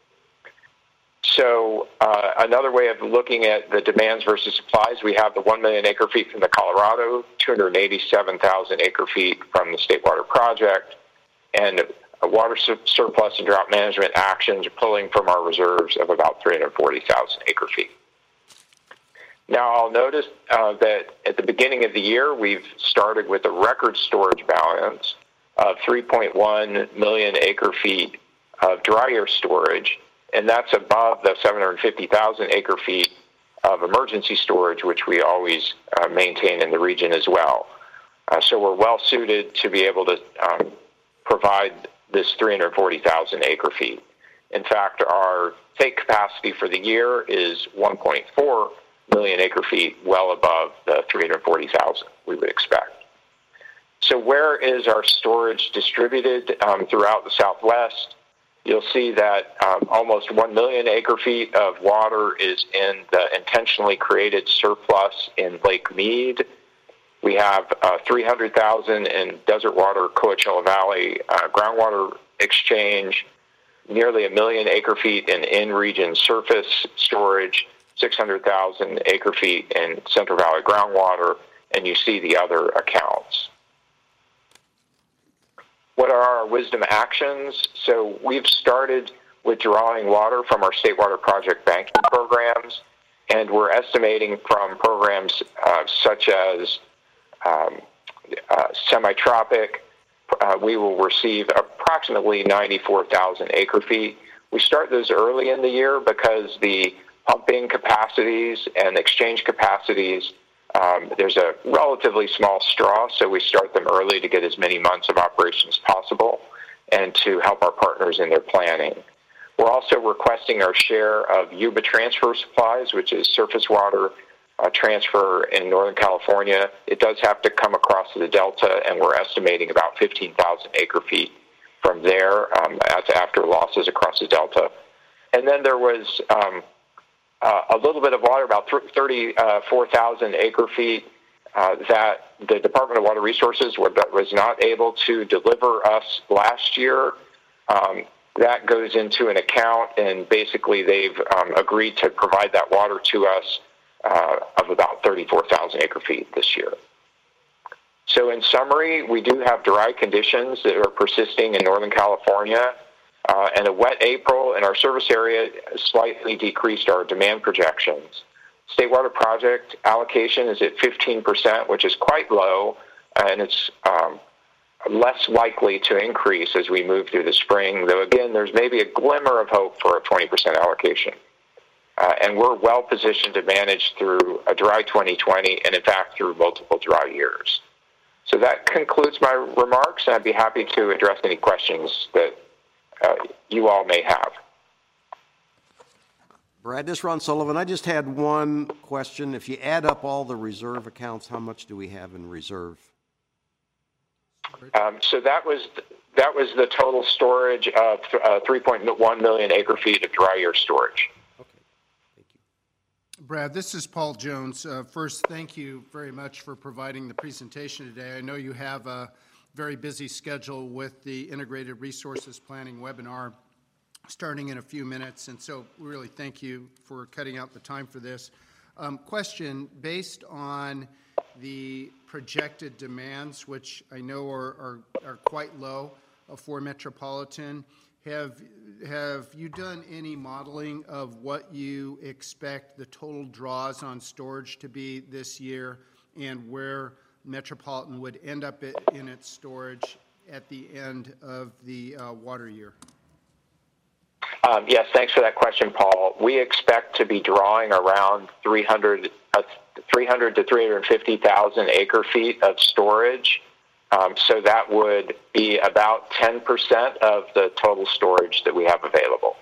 So uh, another way of looking at the demands versus supplies, we have the one million acre feet from the Colorado, two hundred eighty-seven thousand acre feet from the State Water Project, and water su surplus and drought management actions pulling from our reserves of about three hundred forty thousand acre feet. Now, I'll notice uh, that at the beginning of the year, we've started with a record storage balance of three point one million acre feet of dry year storage, and that's above the seven hundred fifty thousand acre feet of emergency storage, which we always uh, maintain in the region as well. Uh, so we're well suited to be able to um, provide this three hundred forty thousand acre feet. In fact, our take capacity for the year is one point four million acre feet, well above the three hundred forty thousand we would expect. So where is our storage distributed um, throughout the Southwest? You'll see that um, almost one million acre feet of water is in the intentionally created surplus in Lake Mead. We have uh, three hundred thousand in Desert Water Coachella Valley uh, groundwater exchange, nearly a million acre feet in in-region surface storage, six hundred thousand acre feet in Central Valley groundwater, and you see the other accounts. What are our wisdom actions? So we've started withdrawing water from our State Water Project banking programs, and we're estimating from programs uh, such as um, uh, Semi-Tropic, uh, we will receive approximately ninety-four thousand acre feet. We start those early in the year because the pumping capacities and exchange capacities, um, there's a relatively small straw, so we start them early to get as many months of operation as possible and to help our partners in their planning. We're also requesting our share of Yuba transfer supplies, which is surface water uh, transfer in Northern California. It does have to come across the Delta, and we're estimating about fifteen thousand acre feet from there. Um, that's after losses across the Delta. And then there was um, uh, a little bit of water, about thirty-four thousand acre feet, uh, that the Department of Water Resources was not able to deliver us last year. Um, that goes into an account, and basically they've um, agreed to provide that water to us uh, of about thirty-four thousand acre feet this year. So in summary, we do have dry conditions that are persisting in Northern California. Uh, and a wet April in our service area slightly decreased our demand projections. State Water Project allocation is at fifteen percent, which is quite low, and it's um, less likely to increase as we move through the spring, though again, there's maybe a glimmer of hope for a twenty percent allocation. Uh, and we're well positioned to manage through a dry twenty twenty and, in fact, through multiple dry years. So that concludes my remarks, and I'd be happy to address any questions that uh, you all may have. Brad, this is Ron Sullivan. I just had one question. If you add up all the reserve accounts, how much do we have in reserve? Um, so that was that was the total storage of uh, three point one million acre feet of dry year storage. Brad, this is Paul Jones. Uh, first, thank you very much for providing the presentation today. I know you have a very busy schedule with the Integrated Resources Planning webinar starting in a few minutes, and so really thank you for cutting out the time for this. Um, question, based on the projected demands, which I know are, are, are quite low uh, for Metropolitan, have, have you done any modeling of what you expect the total draws on storage to be this year and where Metropolitan would end up in its storage at the end of the uh, water year? Um, yes, thanks for that question, Paul. We expect to be drawing around three hundred, uh, three hundred to three hundred fifty thousand acre feet of storage. Um, so that would be about ten percent of the total storage that we have available.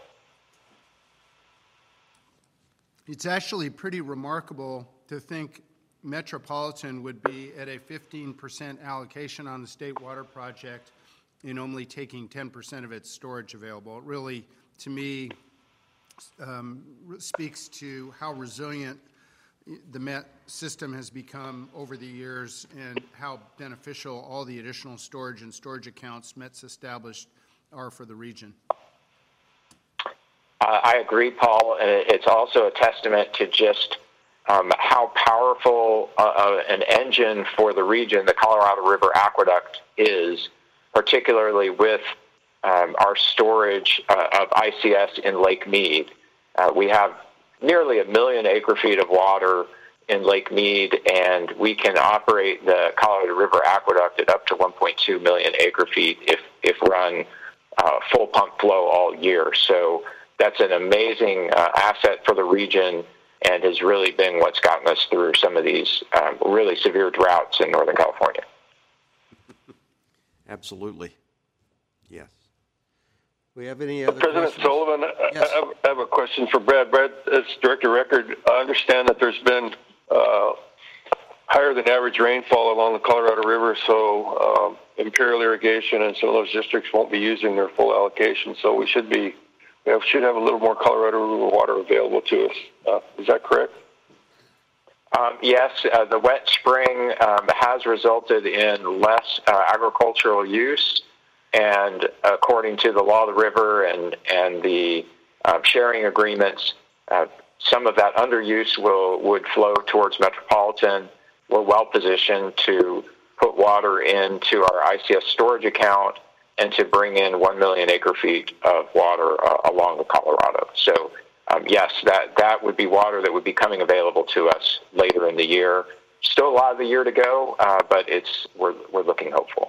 It's actually pretty remarkable to think Metropolitan would be at a fifteen percent allocation on the State Water Project and only taking ten percent of its storage available. It really, to me, um, speaks to how resilient the Met system has become over the years and how beneficial all the additional storage and storage accounts Met's established are for the region. Uh, I agree, Paul, and it's also a testament to just um, how powerful uh, uh, an engine for the region the Colorado River Aqueduct is, particularly with um, our storage uh, of I C S in Lake Mead. Uh, we have nearly a million acre feet of water in Lake Mead, and we can operate the Colorado River Aqueduct at up to one point two million acre feet if, if run uh, full pump flow all year. So that's an amazing uh, asset for the region and has really been what's gotten us through some of these um, really severe droughts in Northern California. Absolutely. Yes. We have any other President questions? Sullivan, Yes. I, have, I have a question for Brad. Brad, as Director Record, I understand that there's been uh, higher than average rainfall along the Colorado River, so um, Imperial Irrigation and some of those districts won't be using their full allocation, so we should be we have, should have a little more Colorado River water available to us. Uh, is that correct? Um, yes, uh, the wet spring um, has resulted in less uh, agricultural use, and according to the law of the river and, and the uh, sharing agreements, uh, some of that underuse will would flow towards Metropolitan. We're well positioned to put water into our I C S storage account and to bring in one million acre feet of water uh, along the Colorado. So Um, yes, that, that would be water that would be coming available to us later in the year. Still a lot of the year to go, uh, but it's we're, we're looking hopeful.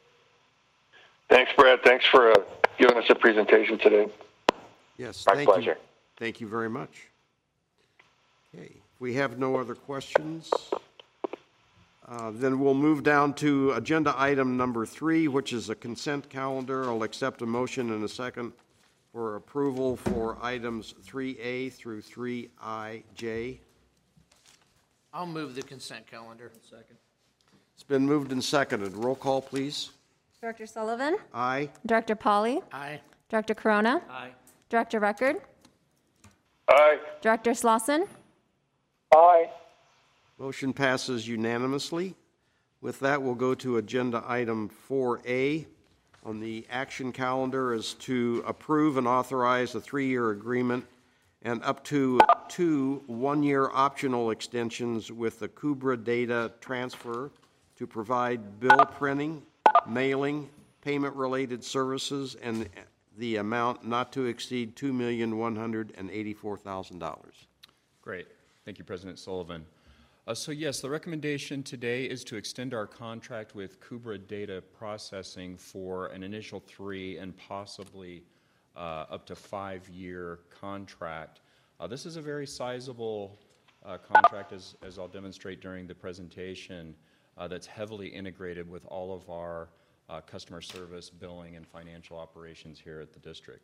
Thanks, Brad. Thanks for uh, giving us a presentation today. Yes, My thank pleasure. you. Thank you very much. Okay, we have no other questions. Uh, then we'll move down to agenda item number three, which is a consent calendar. I'll accept a motion in a second for approval for items three A through three I J. I'll move the consent calendar. Second. It's been moved and seconded. Roll call, please. Director Sullivan? Aye. Director Polly? Aye. Director Corona? Aye. Director Record? Aye. Director Slauson? Aye. Motion passes unanimously. With that, we'll go to agenda item four A. On the action calendar is to approve and authorize a three-year agreement and up to two one-year optional extensions with the Kubra Data Transfer to provide bill printing, mailing, payment-related services, and the amount not to exceed two million one hundred eighty-four thousand dollars. Great. Thank you, President Sullivan. Uh, so yes, the recommendation today is to extend our contract with Kubra Data Processing for an initial three and possibly uh, up to five-year contract. Uh, this is a very sizable uh, contract, as, as I'll demonstrate during the presentation, uh, that's heavily integrated with all of our uh, customer service, billing, and financial operations here at the district.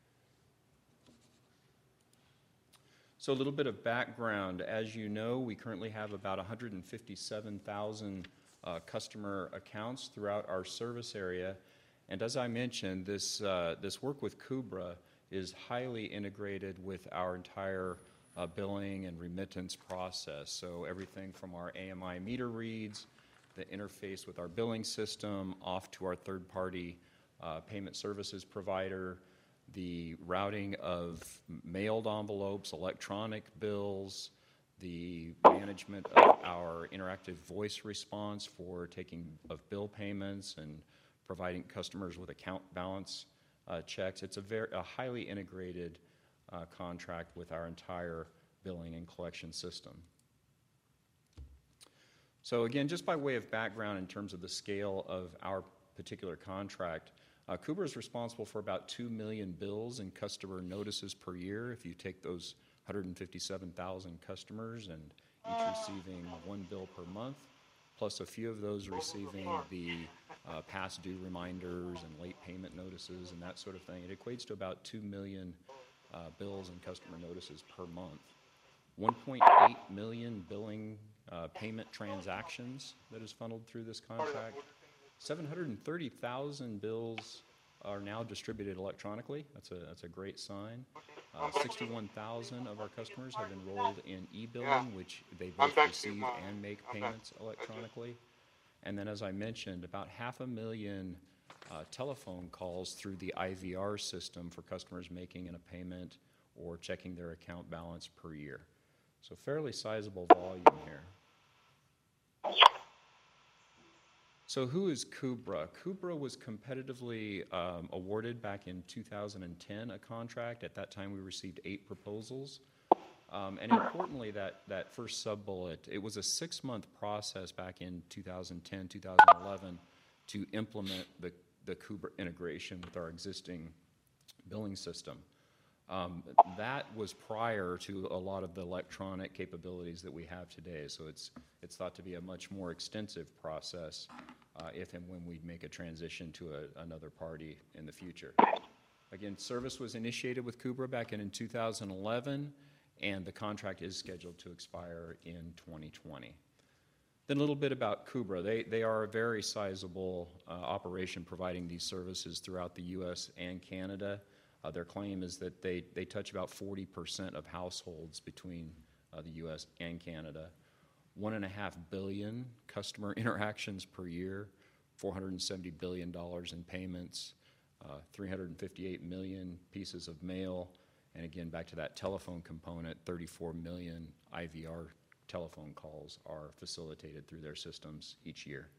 So a little bit of background. As you know, we currently have about one hundred fifty-seven thousand uh, customer accounts throughout our service area. And as I mentioned, this, uh, this work with Kubra is highly integrated with our entire uh, billing and remittance process. So everything from our A M I meter reads, the interface with our billing system, off to our third-party uh, payment services provider, the routing of mailed envelopes, electronic bills, the management of our interactive voice response for taking of bill payments and providing customers with account balance uh, checks. It's a, very, a highly integrated uh, contract with our entire billing and collection system. So again, just by way of background in terms of the scale of our particular contract, Uh, Kubra is responsible for about two million bills and customer notices per year. If you take those one hundred fifty-seven thousand customers and each receiving one bill per month, plus a few of those receiving the uh, past due reminders and late payment notices and that sort of thing, it equates to about two million uh, bills and customer notices per month. one point eight million billing uh, payment transactions that is funneled through this contract. seven hundred thirty thousand bills are now distributed electronically. That's a, that's a great sign. Uh, sixty-one thousand of our customers have enrolled in e-billing, which they both receive and make payments electronically. And then, as I mentioned, about half a million uh, telephone calls through the I V R system for customers making a payment or checking their account balance per year. So fairly sizable volume here. So who is Kubra? Kubra was competitively um, awarded back in two thousand ten a contract. At that time, we received eight proposals. Um, and importantly, that, that first sub-bullet, it was a six-month process back in two thousand ten, two thousand eleven to implement the, the Kubra integration with our existing billing system. Um, that was prior to a lot of the electronic capabilities that we have today. So it's, it's thought to be a much more extensive process uh, if and when we make a transition to a, another party in the future. Again, service was initiated with Kubra back in, in two thousand eleven, and the contract is scheduled to expire in twenty twenty. Then a little bit about Kubra. They, they are a very sizable uh, operation providing these services throughout the U S and Canada. Uh, their claim is that they, they touch about forty percent of households between uh, the U S and Canada. One and a half billion customer interactions per year, four hundred seventy billion dollars in payments, uh, three hundred fifty-eight million pieces of mail, and again, back to that telephone component, thirty-four million I V R telephone calls are facilitated through their systems each year.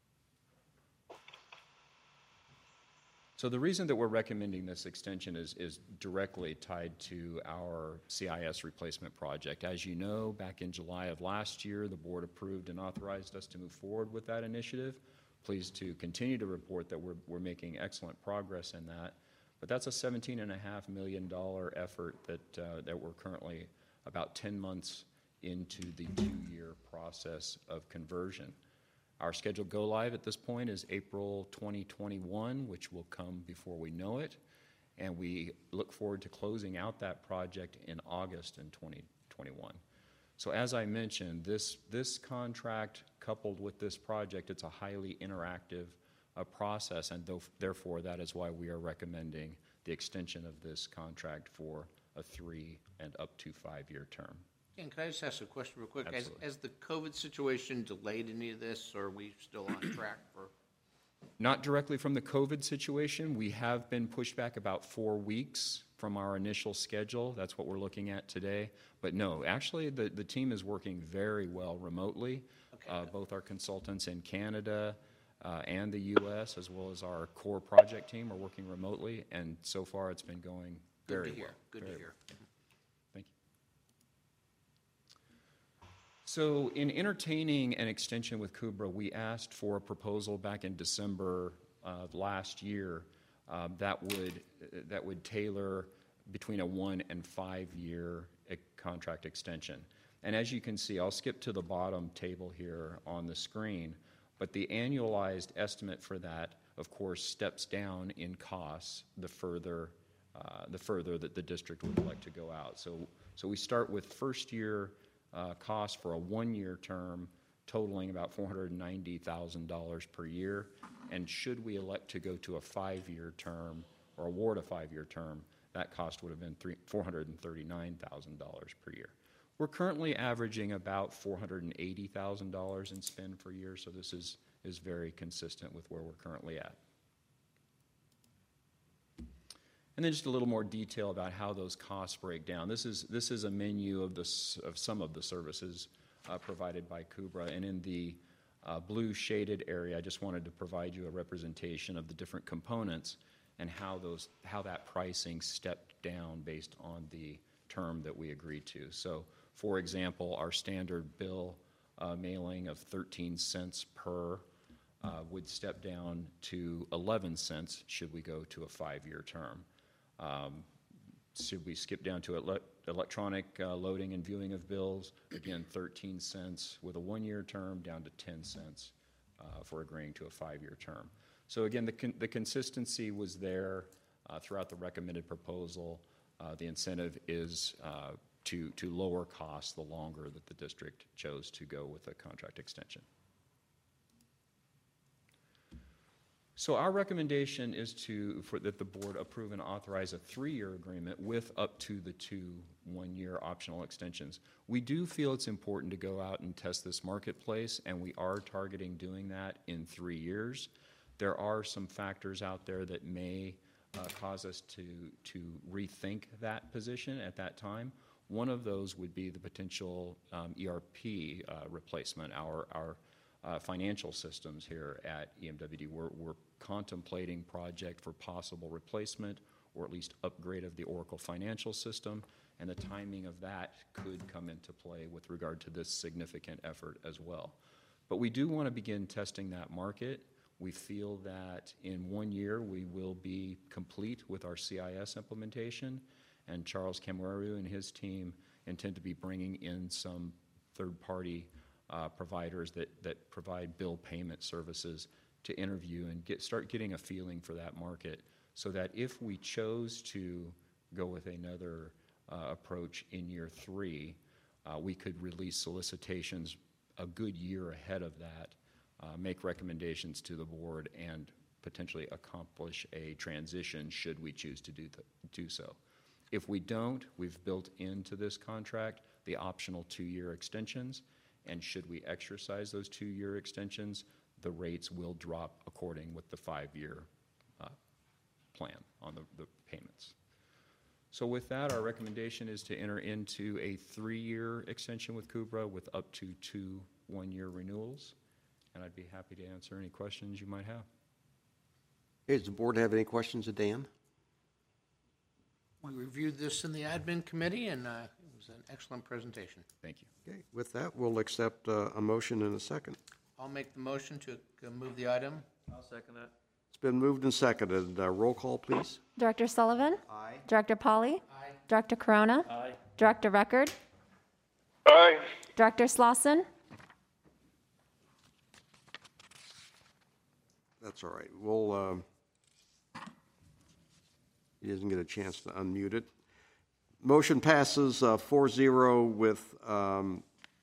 So the reason that we're recommending this extension is, is directly tied to our C I S replacement project. As you know, back in July of last year, the board approved and authorized us to move forward with that initiative. Pleased to continue to report that we're, we're making excellent progress in that. But that's a seventeen point five million dollars effort that, uh, that we're currently about ten months into the two-year process of conversion. Our scheduled go-live at this point is April twenty twenty-one, which will come before we know it, and we look forward to closing out that project in August in twenty twenty-one. So as I mentioned, this, this contract coupled with this project, it's a highly interactive uh, process, and th therefore that is why we are recommending the extension of this contract for a three and up to five-year term. Ken, can I just ask a question real quick? Has, Absolutely. has the COVID situation delayed any of this, or are we still on track for? Not directly from the COVID situation. We have been pushed back about four weeks from our initial schedule. That's what we're looking at today. But no, actually the, the team is working very well remotely. Okay. Uh, both our consultants in Canada, uh, and the U S, as well as our core project team are working remotely, and so far it's been going very Good to hear, well. good to Very hear. well. Thank you. So in entertaining an extension with Kubra, we asked for a proposal back in December of last year uh, that would that would tailor between a one and five year e- contract extension. And as you can see, I'll skip to the bottom table here on the screen, but the annualized estimate for that, of course, steps down in costs the further uh, the further that the district would like to go out. So, so we start with first year uh, cost for a one-year term totaling about four hundred ninety thousand dollars per year, and should we elect to go to a five-year term or award a five-year term, that cost would have been four hundred thirty-nine thousand dollars per year. We're currently averaging about four hundred eighty thousand dollars in spend per year, so this is, is very consistent with where we're currently at. And then just a little more detail about how those costs break down. This is, this is a menu of, the, of some of the services uh, provided by Kubra, and in the uh, blue shaded area, I just wanted to provide you a representation of the different components and how, those, how that pricing stepped down based on the term that we agreed to. So, for example, our standard bill uh, mailing of thirteen cents per uh, would step down to eleven cents should we go to a five-year term. Um, should we skip down to ele- electronic uh, loading and viewing of bills, again, thirteen cents with a one-year term down to ten cents uh, for agreeing to a five-year term. So again, the, con- the consistency was there uh, throughout the recommended proposal. Uh, the incentive is uh, to, to lower costs the longer that the district chose to go with a contract extension. So our recommendation is to, for that the board approve and authorize a three-year agreement with up to the two one-year optional extensions. We do feel it's important to go out and test this marketplace, and we are targeting doing that in three years. There are some factors out there that may uh, cause us to, to rethink that position at that time. One of those would be the potential um, E R P uh, replacement, our, our uh, financial systems here at E M W D. We're, we're contemplating project for possible replacement or at least upgrade of the Oracle financial system, and the timing of that could come into play with regard to this significant effort as well. But we do want to begin testing that market. We feel that in one year we will be complete with our C I S implementation, and Charles Camereru and his team intend to be bringing in some third-party uh, providers that, that provide bill payment services to interview and get, start getting a feeling for that market, so that if we chose to go with another uh, approach in year three, uh, we could release solicitations a good year ahead of that, uh, make recommendations to the board, and potentially accomplish a transition should we choose to do, th- do so. If we don't, we've built into this contract the optional two-year extensions, and should we exercise those two-year extensions, the rates will drop according with the five-year uh, plan on the, the payments. So with that, our recommendation is to enter into a three-year extension with Kubra with up to two one-year renewals, and I'd be happy to answer any questions you might have. Hey, does the board have any questions of Dan? We reviewed this in the admin committee, and uh, it was an excellent presentation. Thank you. Okay, with that, we'll accept uh, a motion in a second. I'll make the motion to uh, move the item. I'll second that. It's been moved and seconded. Uh, roll call, please. Director Sullivan? Aye. Director Polly? Aye. Director Corona? Aye. Director Record? Aye. Director Slauson? That's all right. We'll, um, he doesn't get a chance to unmute it. Motion passes uh, four zero with um,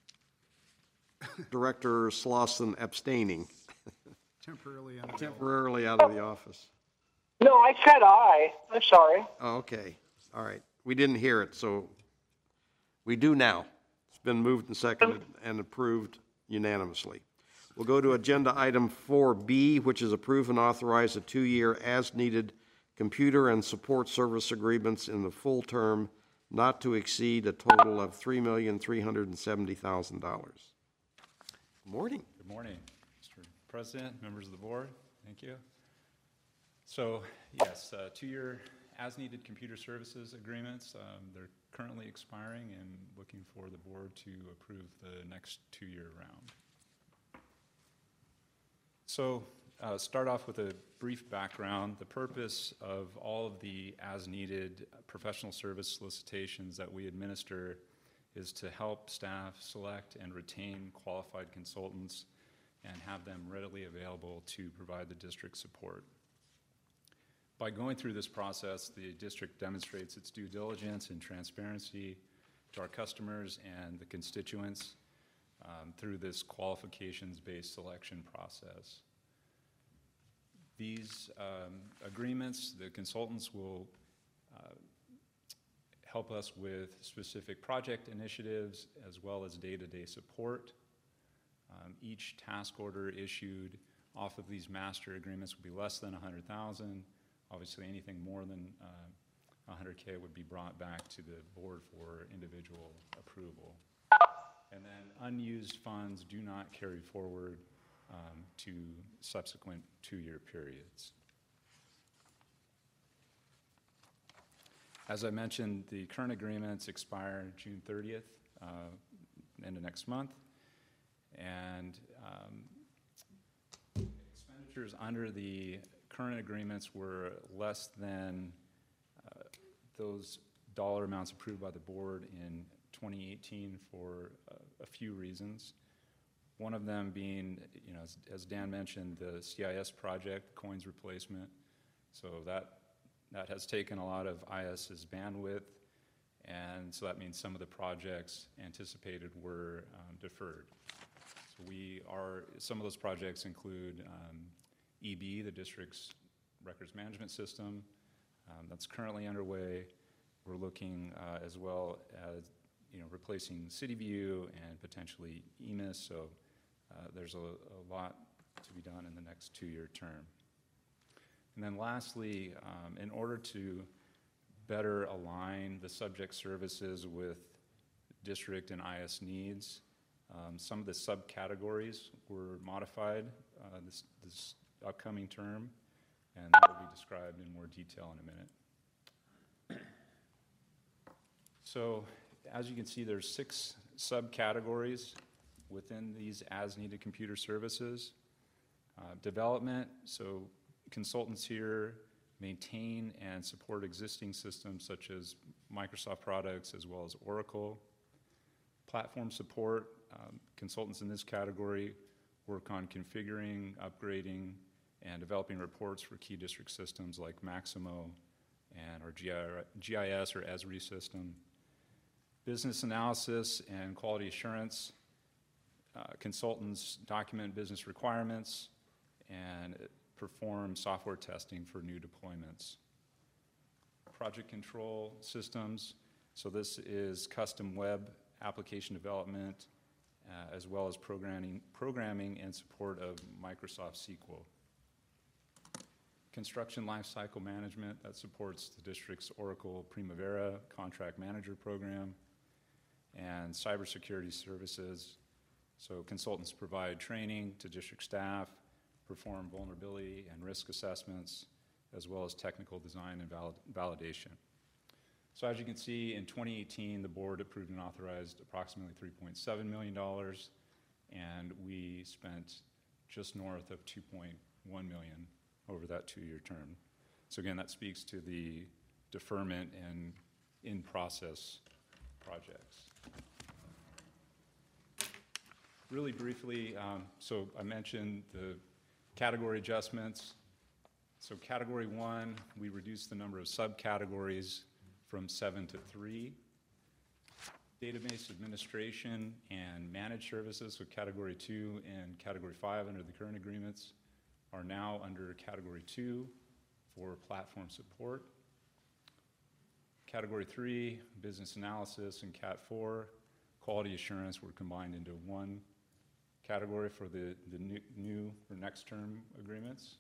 Director Slauson abstaining. Temporarily under. Temporarily out of the office. No, I said aye. I'm sorry. Oh, okay. All right. We didn't hear it, so we do now. It's been moved and seconded and approved unanimously. We'll go to agenda item four B, which is approve and authorize a two-year as-needed computer and support service agreements in the full term not to exceed a total of three million three hundred seventy thousand dollars. Good morning. Good morning, Mister President, members of the board, thank you. So, yes, uh, two-year as-needed computer services agreements. Um, they're currently expiring and looking for the board to approve the next two-year round. So, uh, start off with a brief background. The purpose of all of the as-needed professional service solicitations that we administer is to help staff select and retain qualified consultants and have them readily available to provide the district support. By going through this process, the district demonstrates its due diligence and transparency to our customers and the constituents um, through this qualifications-based selection process. These um, agreements, the consultants will uh, help us with specific project initiatives as well as day-to-day support. Um, each task order issued off of these master agreements will be less than one hundred thousand dollars. Obviously, anything more than uh, one hundred K would be brought back to the board for individual approval. And then unused funds do not carry forward um, to subsequent two-year periods. As I mentioned, the current agreements expire June thirtieth, uh, end of next month. And um, expenditures under the current agreements were less than uh, those dollar amounts approved by the board in twenty eighteen for uh, a few reasons. One of them being, you know, as, as Dan mentioned, the C I S project, coins replacement. So that, that has taken a lot of IS's bandwidth, and so that means some of the projects anticipated were um, deferred. So we are, some of those projects include um, E B, the district's records management system. Um, that's currently underway. We're looking uh, as well as, you know, replacing CityView and potentially E M I S. So uh, there's a, a lot to be done in the next two-year term. And then lastly, um, in order to better align the subject services with district and I S needs, um, some of the subcategories were modified uh, this, this upcoming term, and that will be described in more detail in a minute. So, as you can see, there's six subcategories within these as-needed computer services. Uh, development, so consultants here maintain and support existing systems such as Microsoft products as well as Oracle. Platform support, um, consultants in this category work on configuring, upgrading, and developing reports for key district systems like Maximo and our G I S or Esri system. Business analysis and quality assurance, uh, consultants document business requirements and perform software testing for new deployments. Project control systems, so this is custom web application development uh, as well as programming, programming and support of Microsoft S Q L. Construction lifecycle management, that supports the district's Oracle Primavera contract manager program, and cybersecurity services. So consultants provide training to district staff, perform vulnerability and risk assessments, as well as technical design and valid validation. So as you can see, in twenty eighteen, the board approved and authorized approximately three point seven million dollars, and we spent just north of two point one million dollars over that two-year term. So again, that speaks to the deferment and in-process projects. Really briefly, um, so I mentioned the category adjustments. So category one, we reduced the number of subcategories from seven to three. Database administration and managed services, so category two and category five under the current agreements are now under category two for platform support. Category three, business analysis, and cat four, quality assurance, were combined into one category for the, the new, new or next term agreements.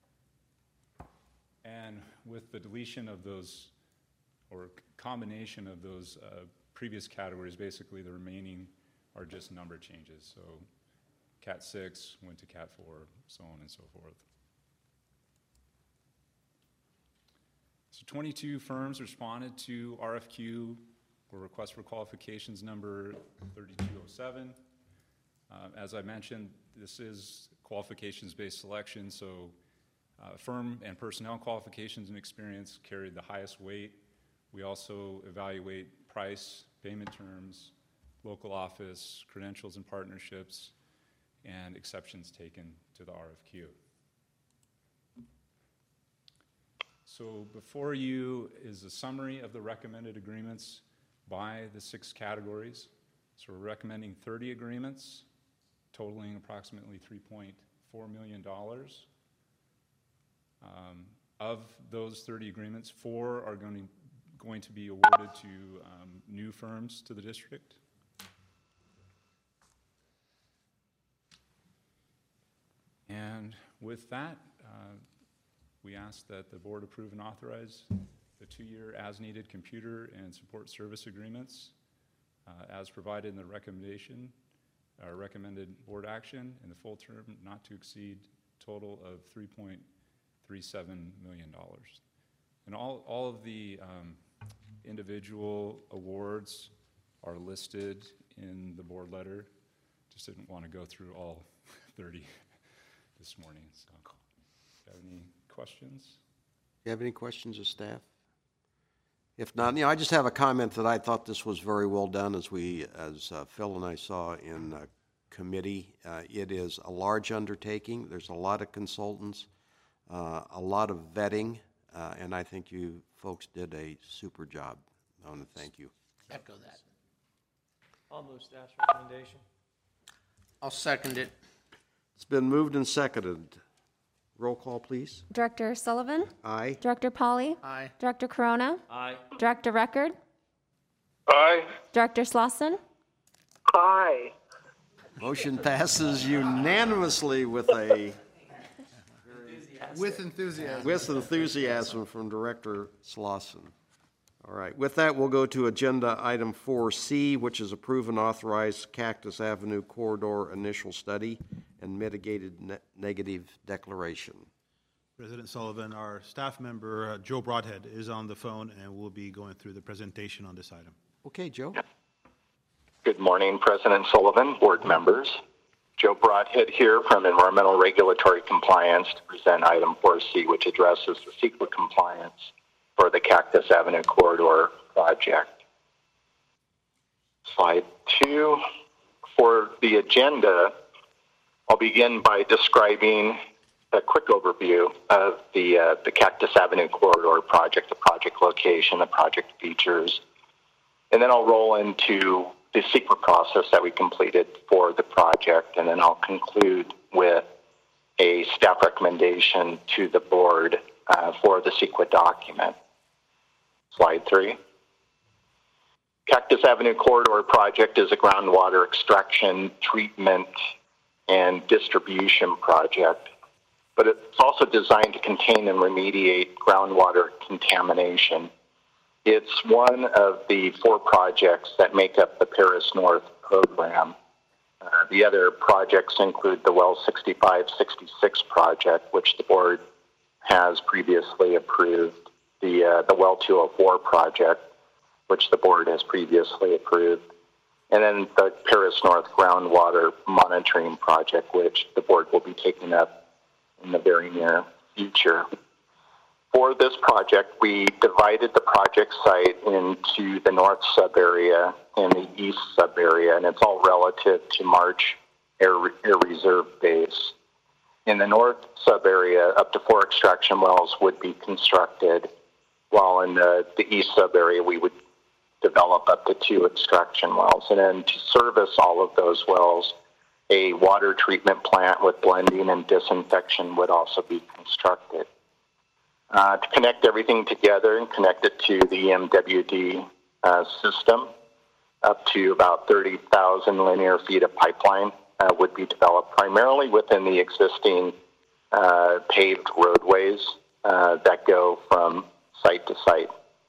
And with the deletion of those, or combination of those uh, previous categories, basically the remaining are just number changes. So Cat six, went to Cat four, so on and so forth. So twenty-two firms responded to R F Q, or request for qualifications number thirty-two oh seven. Uh, as I mentioned, this is qualifications-based selection, so uh, firm and personnel qualifications and experience carried the highest weight. We also evaluate price, payment terms, local office, credentials and partnerships, and exceptions taken to the R F Q. So before you is a summary of the recommended agreements by the six categories. So we're recommending thirty agreements, totaling approximately three point four million dollars. Um, of those thirty agreements, four are going to, going to be awarded to um, new firms to the district. And with that, uh, we ask that the board approve and authorize the two-year as-needed computer and support service agreements uh, as provided in the recommendation, uh, recommended board action in the full term not to exceed total of three point three seven million dollars. And all, all of the um, individual awards are listed in the board letter. Just didn't want to go through all thirty this morning. So, do you have any questions? Do you have any questions of staff? If not, you know, I just have a comment that I thought this was very well done, as we, as uh, Phil and I saw in uh, committee. Uh, it is a large undertaking. There's a lot of consultants, uh, a lot of vetting, uh, and I think you folks did a super job. I want to thank you. Echo that. I'll move staff's recommendation. I'll second it. It's been moved and seconded. Roll call, please. Director Sullivan? Aye. Director Polly? Aye. Director Corona? Aye. Director Record? Aye. Director Slauson? Aye. Motion passes unanimously with a With enthusiasm. with enthusiasm from Director Slauson. All right. With that, we'll go to agenda item four C, which is approve and authorize Cactus Avenue Corridor initial study and mitigated ne- negative declaration. President Sullivan, our staff member, uh, Joe Broadhead, is on the phone and will be going through the presentation on this item. Okay, Joe. Good morning, President Sullivan, board members. Joe Broadhead here from Environmental Regulatory Compliance to present item four C, which addresses the C E Q A compliance for the Cactus Avenue Corridor project. Slide two. For the agenda, I'll begin by describing a quick overview of the, uh, the Cactus Avenue Corridor project, the project location, the project features, and then I'll roll into the C E Q A process that we completed for the project, and then I'll conclude with a staff recommendation to the board uh, for the C E Q A document. Slide three. Cactus Avenue Corridor project is a groundwater extraction, treatment, and distribution project, but it's also designed to contain and remediate groundwater contamination. It's one of the four projects that make up the Paris North program. Uh, the other projects include the Well sixty-five sixty-six project, which the board has previously approved, the, uh, the Well two oh four project, which the board has previously approved, and then the Paris North groundwater monitoring project, which the board will be taking up in the very near future. For this project, we divided the project site into the north sub-area and the east sub-area, and it's all relative to March Air, Air Reserve Base. In the north sub-area, up to four extraction wells would be constructed, while in the, the east sub-area, we would develop up to two extraction wells. And then to service all of those wells, a water treatment plant with blending and disinfection would also be constructed. Uh, to connect everything together and connect it to the E M W D uh, system, up to about thirty thousand linear feet of pipeline uh, would be developed primarily within the existing uh, paved roadways uh, that go from site to site.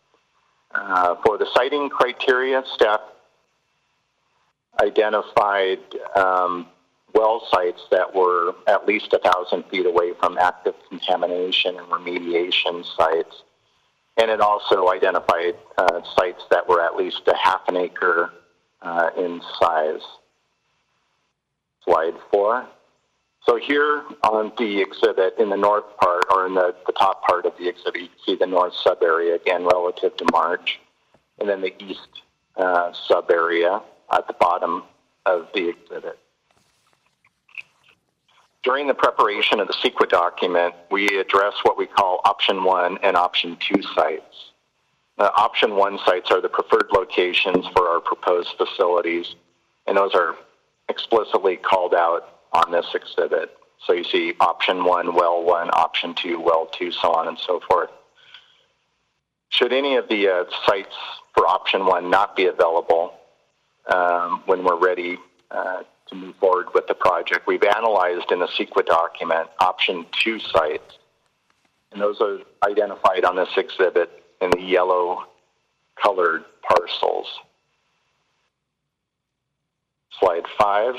Uh, for the siting criteria, staff identified um, well sites that were at least a thousand feet away from active contamination and remediation sites. And it also identified uh, sites that were at least a half an acre uh, in size. Slide four. So here on the exhibit in the north part, or in the, the top part of the exhibit, you can see the north sub-area again relative to March, and then the east uh, sub-area at the bottom of the exhibit. During the preparation of the CEQA document, we address what we call option one and option two sites. The option one sites are the preferred locations for our proposed facilities, and those are explicitly called out on this exhibit. So you see option one, well one, option two, well two, so on and so forth. Should any of the uh, sites for option one not be available um, when we're ready uh, to move forward with the project, we've analyzed in the CEQA document option two sites, and those are identified on this exhibit in the yellow colored parcels. Slide five.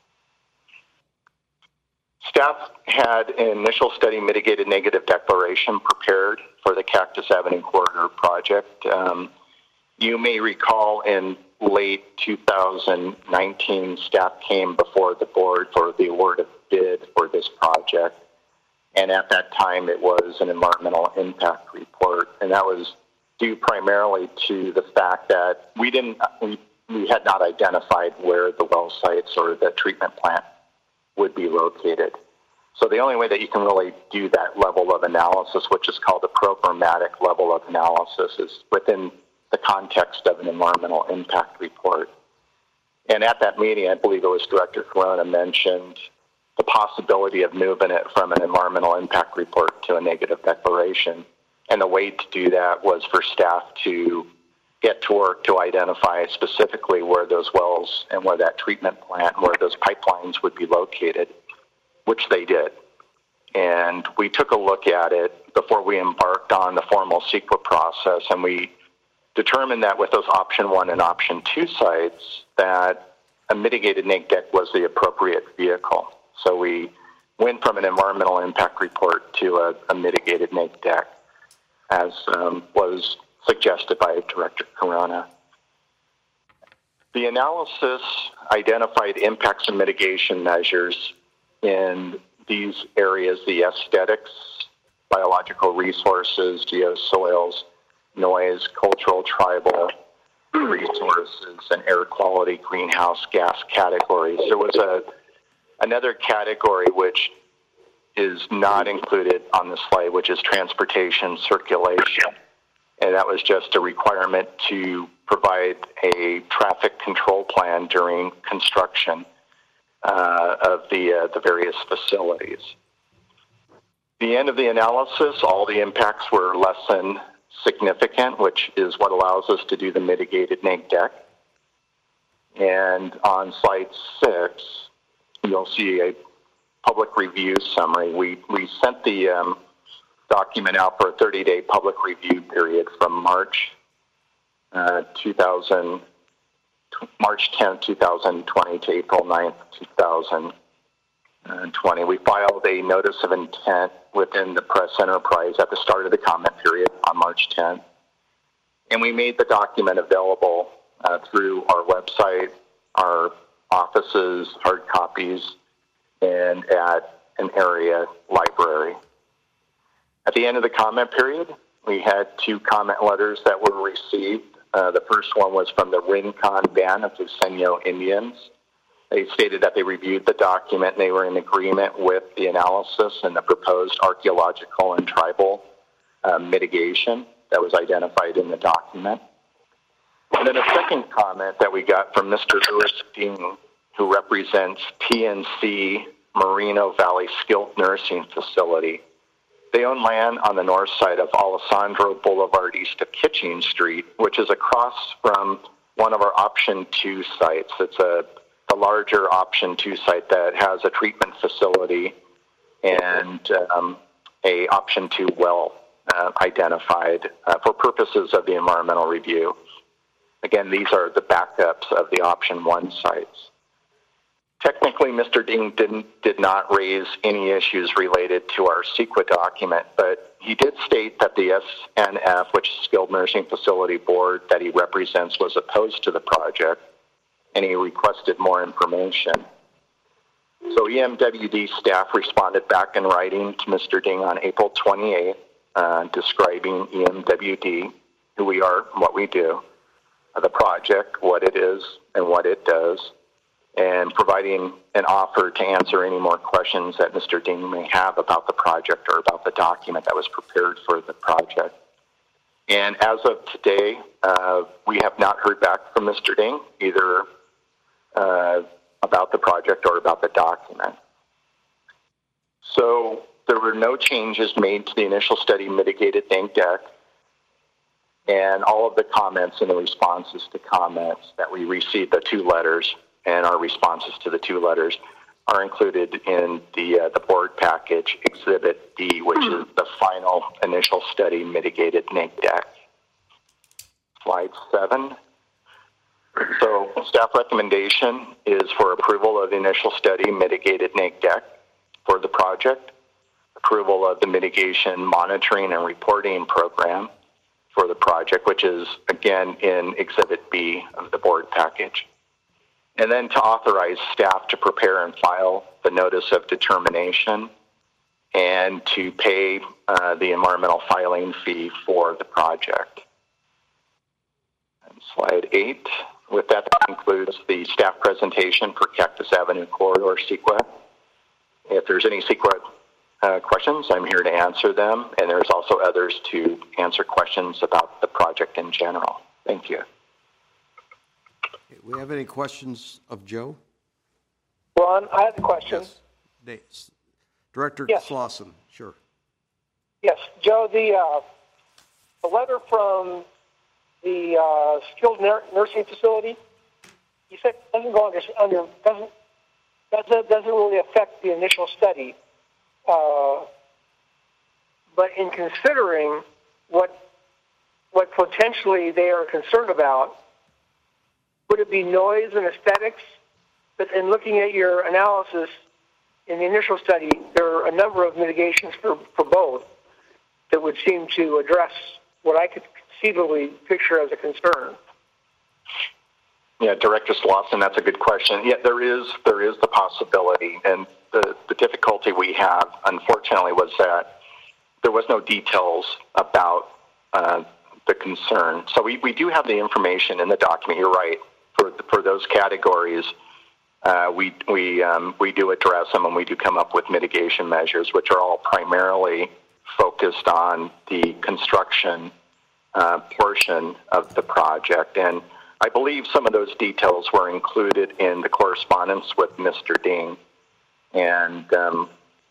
Staff had an initial study mitigated negative declaration prepared for the Cactus Avenue Corridor project. Um, you may recall in late two thousand nineteen, staff came before the board for the award of bid for this project. And at that time, it was an environmental impact report. And that was due primarily to the fact that we didn't, we, we had not identified where the well sites or the treatment plant would be located. So the only way that you can really do that level of analysis, which is called a programmatic level of analysis, is within the context of an environmental impact report. And at that meeting, I believe it was Director Corona mentioned the possibility of moving it from an environmental impact report to a negative declaration. And the way to do that was for staff to get to work to identify specifically where those wells and where that treatment plant and where those pipelines would be located, which they did. And we took a look at it before we embarked on the formal CEQA process, and we determined that with those option one and option two sites, that a mitigated neg deck was the appropriate vehicle. So we went from an environmental impact report to a, a mitigated neg deck, as um, was suggested by Director Corona. The analysis identified impacts and mitigation measures in these areas: the aesthetics, biological resources, geosoils, noise, cultural, tribal resources, and air quality, greenhouse gas categories. There was a another category which is not included on the slide, which is transportation circulation. And that was just a requirement to provide a traffic control plan during construction uh, of the, uh, the various facilities. At the end of the analysis, all the impacts were less than significant, which is what allows us to do the mitigated neg deck. And on slide six, you'll see a public review summary. We, we sent the um, document out for a thirty-day public review period from March uh, two thousand, March tenth, two thousand twenty to April ninth, two thousand twenty. We filed a notice of intent within the press enterprise at the start of the comment period on March tenth, and we made the document available uh, through our website, our offices, hard copies, and at an area library. At the end of the comment period, we had two comment letters that were received. Uh, the first one was from the Rincon Band of Luiseño Indians. They stated that they reviewed the document and they were in agreement with the analysis and the proposed archaeological and tribal uh, mitigation that was identified in the document. And then a second comment that we got from Mister Louis Dean, who represents T N C Moreno Valley Skilled Nursing Facility. They own land on the north side of Alessandro Boulevard east of Kitching Street, which is across from one of our option two sites. It's a, a larger option two site that has a treatment facility and um, a option two well uh, identified uh, for purposes of the environmental review. Again, these are the backups of the option one sites. Technically, Mister Ding didn't, did not raise any issues related to our CEQA document, but he did state that the S N F, which is Skilled Nursing Facility Board that he represents, was opposed to the project, and he requested more information. So E M W D staff responded back in writing to Mister Ding on April twenty-eighth, uh, describing E M W D, who we are, what we do, uh, the project, what it is, and what it does, and providing an offer to answer any more questions that Mister Ding may have about the project or about the document that was prepared for the project. And as of today, uh, we have not heard back from Mister Ding, either uh, about the project or about the document. So there were no changes made to the initial study mitigated NAICS deck, and all of the comments and the responses to comments that we received, the two letters, and our responses to the two letters are included in the uh, the board package, Exhibit D, which is the final initial study mitigated NAICS deck. Slide seven. So staff recommendation is for approval of the initial study mitigated NAICS deck for the project, approval of the mitigation monitoring and reporting program for the project, which is again in Exhibit B of the board package. And then to authorize staff to prepare and file the notice of determination and to pay uh, the environmental filing fee for the project. And slide eight. With that, that concludes the staff presentation for Cactus Avenue Corridor CEQA. If there's any CEQA uh, questions, I'm here to answer them. And there's also others to answer questions about the project in general. Thank you. We have any questions of Joe? Ron, I have a question. Yes. Director Yes. Slauson, sure. Yes, Joe, the, uh, the letter from the uh, skilled nur- nursing facility, you said it doesn't go under, under doesn't, doesn't, doesn't really affect the initial study. Uh, but in considering what, what potentially they are concerned about, would it be noise and aesthetics? But in looking at your analysis in the initial study, there are a number of mitigations for, for both that would seem to address what I could conceivably picture as a concern. Yeah, Director Slauson, that's a good question. Yeah, there is there is the possibility, and the, the difficulty we have, unfortunately, was that there was no details about uh, the concern. So we, we do have the information in the document. You're right. For for those categories, uh, we we um, we do address them, and we do come up with mitigation measures, which are all primarily focused on the construction uh, portion of the project. And I believe some of those details were included in the correspondence with Mister Ding. And um,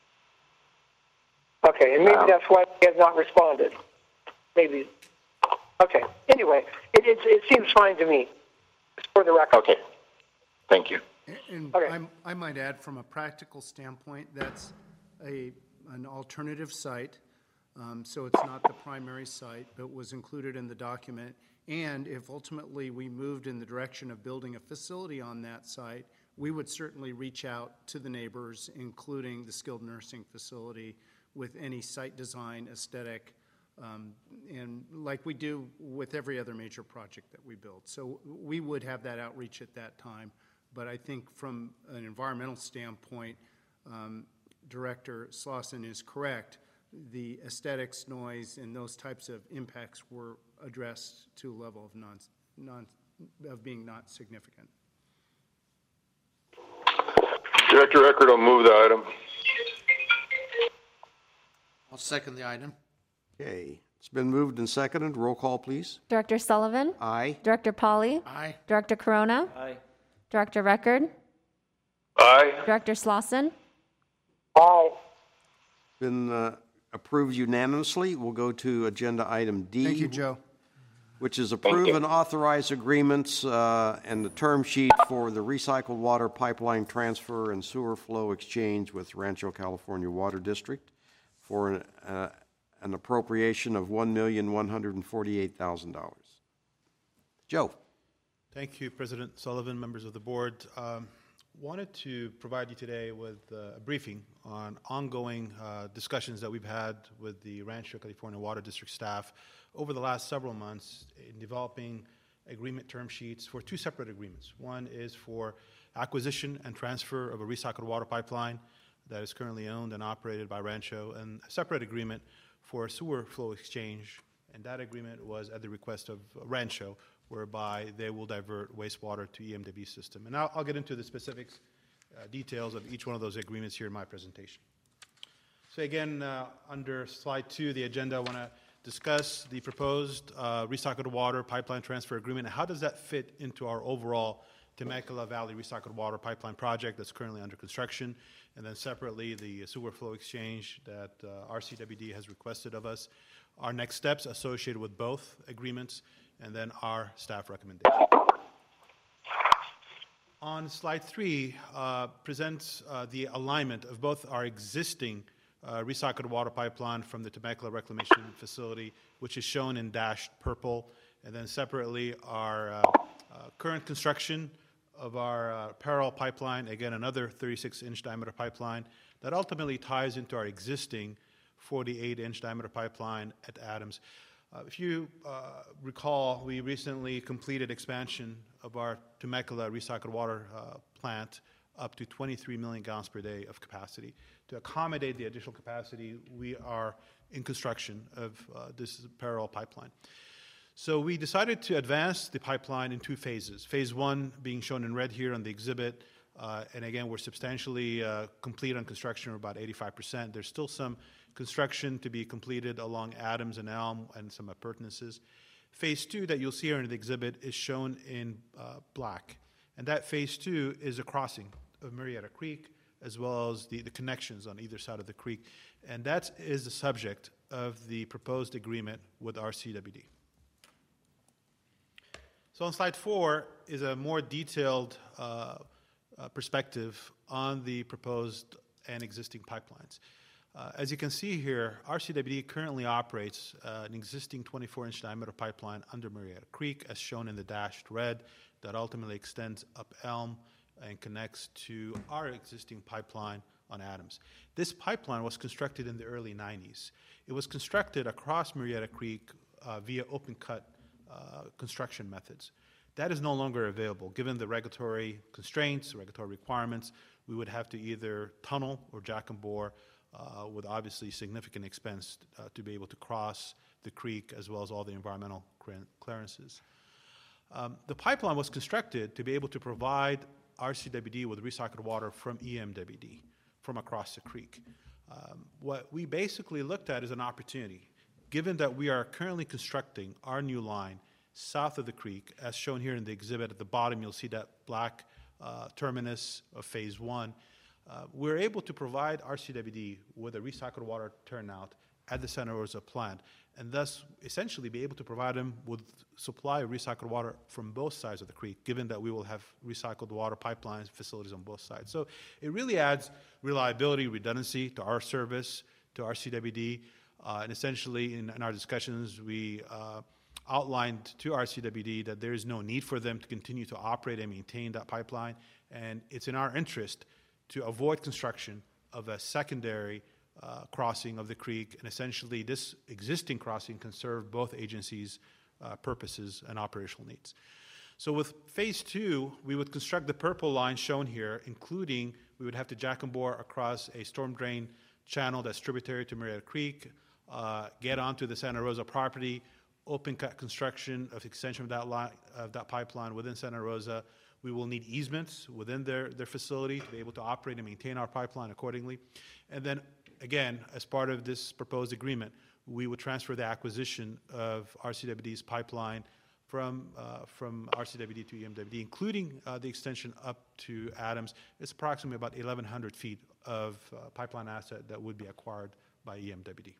okay, and maybe um, that's why they have not responded. Maybe. Okay. Anyway, it it, it seems fine to me. For the record. Okay. Thank you. And Okay. I'm, I might add, from a practical standpoint, that's a an alternative site. Um, so it's not the primary site, but was included in the document. And if ultimately we moved in the direction of building a facility on that site, we would certainly reach out to the neighbors, including the skilled nursing facility, with any site design, aesthetic, um, and like we do with every other major project that we build. So we would have that outreach at that time. But I think from an environmental standpoint, um, Director Slauson is correct. The aesthetics, noise, and those types of impacts were addressed to a level of non, non of being not significant. Director Eckert will move the item. I'll second the item. Okay, it's been moved and seconded. Roll call, please. Director Sullivan? Aye. Director Pauly? Aye. Director Corona? Aye. Director Record? Aye. Director Slauson? Aye. Been uh, approved unanimously. We'll go to agenda item D. Thank you, Joe. Which is approve and authorize agreements uh, and the term sheet for the recycled water pipeline transfer and sewer flow exchange with Rancho California Water District for an, uh, an appropriation of one million one hundred forty-eight thousand dollars. Joe. Thank you, President Sullivan, members of the board. Um, wanted to provide you today with uh, a briefing on ongoing uh, discussions that we've had with the Rancho California Water District staff over the last several months in developing agreement term sheets for two separate agreements. One is for acquisition and transfer of a recycled water pipeline that is currently owned and operated by Rancho, and a separate agreement for a sewer flow exchange, and that agreement was at the request of Rancho, whereby they will divert wastewater to E M W system. And I'll, I'll get into the specifics, uh, details of each one of those agreements here in my presentation. So again, uh, under slide two of the agenda, I want to discuss the proposed uh, recycled water pipeline transfer agreement and how does that fit into our overall Temecula Valley Recycled Water Pipeline project that's currently under construction, and then separately the sewer flow exchange that uh, R C W D has requested of us, our next steps associated with both agreements, and then our staff recommendation. On slide three, uh, presents uh, the alignment of both our existing uh, recycled water pipeline from the Temecula Reclamation Facility, which is shown in dashed purple, and then separately our uh, uh, current construction of our uh, parallel pipeline, again another thirty-six inch diameter pipeline that ultimately ties into our existing forty-eight inch diameter pipeline at Adams. Uh, if you uh, recall, we recently completed expansion of our Temecula recycled water uh, plant up to twenty-three million gallons per day of capacity. To accommodate the additional capacity, we are in construction of uh, this parallel pipeline. So we decided to advance the pipeline in two phases. Phase one being shown in red here on the exhibit, uh, and again, we're substantially uh, complete on construction, we're about eighty-five percent. There's still some construction to be completed along Adams and Elm and some appurtenances. Phase two that you'll see here in the exhibit is shown in uh, black, and that phase two is a crossing of Marietta Creek as well as the, the connections on either side of the creek, and that is the subject of the proposed agreement with R C W D. So on slide four is a more detailed uh, uh, perspective on the proposed and existing pipelines. Uh, as you can see here, R C W D currently operates uh, an existing twenty-four inch diameter pipeline under Marietta Creek, as shown in the dashed red, that ultimately extends up Elm and connects to our existing pipeline on Adams. This pipeline was constructed in the early nineties. It was constructed across Marietta Creek uh, via open cut uh, construction methods. That is no longer available. Given the regulatory constraints, regulatory requirements, we would have to either tunnel or jack and bore, Uh, with obviously significant expense uh, to be able to cross the creek as well as all the environmental clearances. Um, the pipeline was constructed to be able to provide R C W D with recycled water from E M W D, from across the creek. Um, what we basically looked at is an opportunity. Given that we are currently constructing our new line south of the creek, as shown here in the exhibit at the bottom, you'll see that black uh, terminus of phase one. Uh, we're able to provide R C W D with a recycled water turnout at the Santa Rosa plant, and thus essentially be able to provide them with supply of recycled water from both sides of the creek, given that we will have recycled water pipelines facilities on both sides. So it really adds reliability, redundancy to our service, to R C W D, uh, and essentially in, in our discussions we uh, outlined to R C W D that there is no need for them to continue to operate and maintain that pipeline, and it's in our interest to avoid construction of a secondary uh, crossing of the creek, and essentially this existing crossing can serve both agencies' uh, purposes and operational needs. So with phase two, we would construct the purple line shown here, including we would have to jack and bore across a storm drain channel that's tributary to Marietta Creek, uh, get onto the Santa Rosa property, open cut construction of extension of that line, of that pipeline within Santa Rosa. We will need easements within their, their facility to be able to operate and maintain our pipeline accordingly. And then, again, as part of this proposed agreement, we would transfer the acquisition of R C W D's pipeline from, uh, from R C W D to E M W D, including uh, the extension up to Adams. It's approximately about eleven hundred feet of uh, pipeline asset that would be acquired by E M W D.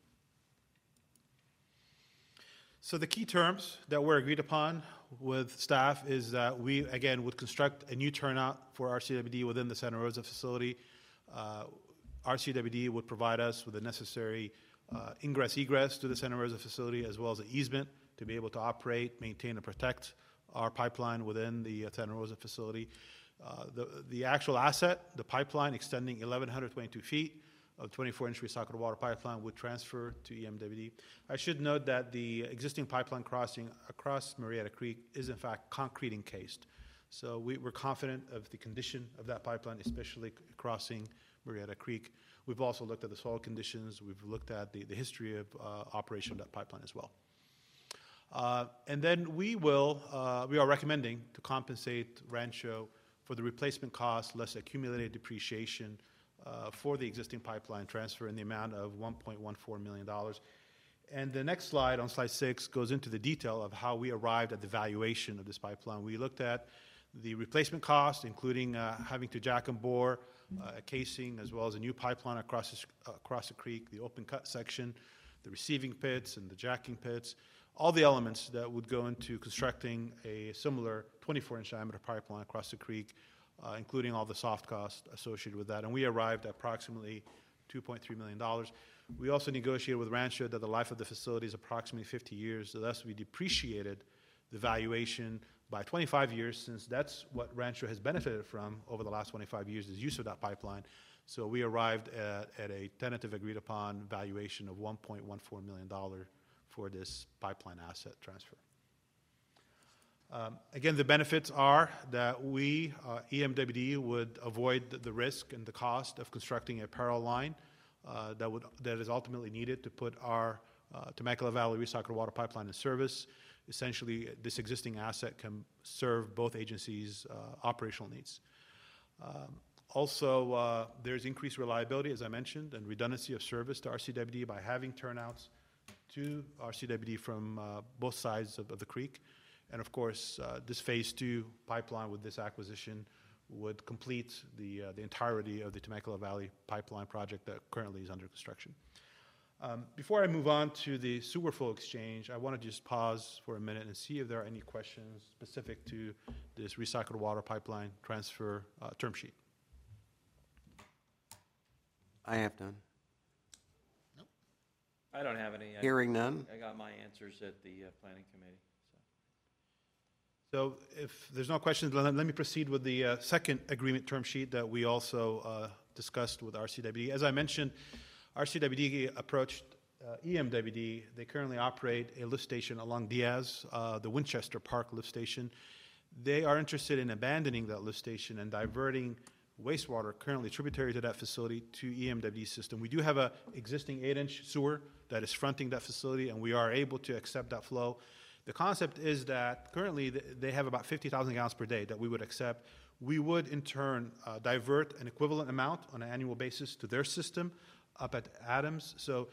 So the key terms that were agreed upon with staff is that we, again, would construct a new turnout for R C W D within the Santa Rosa facility. Uh, R C W D would provide us with the necessary uh, ingress, egress to the Santa Rosa facility, as well as an easement to be able to operate, maintain, and protect our pipeline within the uh, Santa Rosa facility. Uh, the, the actual asset, the pipeline extending one thousand one hundred twenty-two feet of twenty-four inch recycled water pipeline would transfer to E M W D. I should note that the existing pipeline crossing across Marietta Creek is in fact concrete encased. So we, we're confident of the condition of that pipeline, especially crossing Marietta Creek. We've also looked at the soil conditions. We've looked at the, the history of uh, operation of that pipeline as well. Uh, and then we will, uh, we are recommending to compensate Rancho for the replacement cost less accumulated depreciation uh, for the existing pipeline transfer in the amount of one point one four million dollars. And the next slide, on slide six, goes into the detail of how we arrived at the valuation of this pipeline. We looked at the replacement cost, including uh, having to jack and bore uh, a casing, as well as a new pipeline across the, uh, across the creek, the open cut section, the receiving pits and the jacking pits, all the elements that would go into constructing a similar twenty-four inch diameter pipeline across the creek, uh, including all the soft costs associated with that. And we arrived at approximately two point three million dollars. We also negotiated with Rancho that the life of the facility is approximately fifty years, so thus we depreciated the valuation by twenty-five years, since that's what Rancho has benefited from over the last twenty-five years, is use of that pipeline. So we arrived at, at a tentative agreed upon valuation of one point one four million dollars for this pipeline asset transfer. Um, again, the benefits are that we, uh, E M W D, would avoid the, the risk and the cost of constructing a parallel line uh, that would that is ultimately needed to put our uh, Temecula Valley Recycled Water Pipeline in service. Essentially, this existing asset can serve both agencies' uh, operational needs. Um, also, uh, there's increased reliability, as I mentioned, and redundancy of service to R C W D by having turnouts to R C W D from uh, both sides of, of the creek. And of course, uh, this phase two pipeline with this acquisition would complete the, uh, the entirety of the Temecula Valley pipeline project that currently is under construction. Um, before I move on to the sewer flow exchange, I want to just pause for a minute and see if there are any questions specific to this recycled water pipeline transfer uh, term sheet. I have none. I don't have any. I- Hearing none. I got my answers at the uh, planning committee. So if there's no questions, let, let me proceed with the uh, second agreement term sheet that we also uh, discussed with R C W D. As I mentioned, R C W D approached uh, E M W D. They currently operate a lift station along Diaz, uh, the Winchester Park lift station. They are interested in abandoning that lift station and diverting wastewater currently tributary to that facility to E M W D system. We do have a existing eight inch sewer that is fronting that facility, and we are able to accept that flow. The concept is that currently they have about fifty thousand gallons per day that we would accept. We would in turn uh, divert an equivalent amount on an annual basis to their system up at Adams. So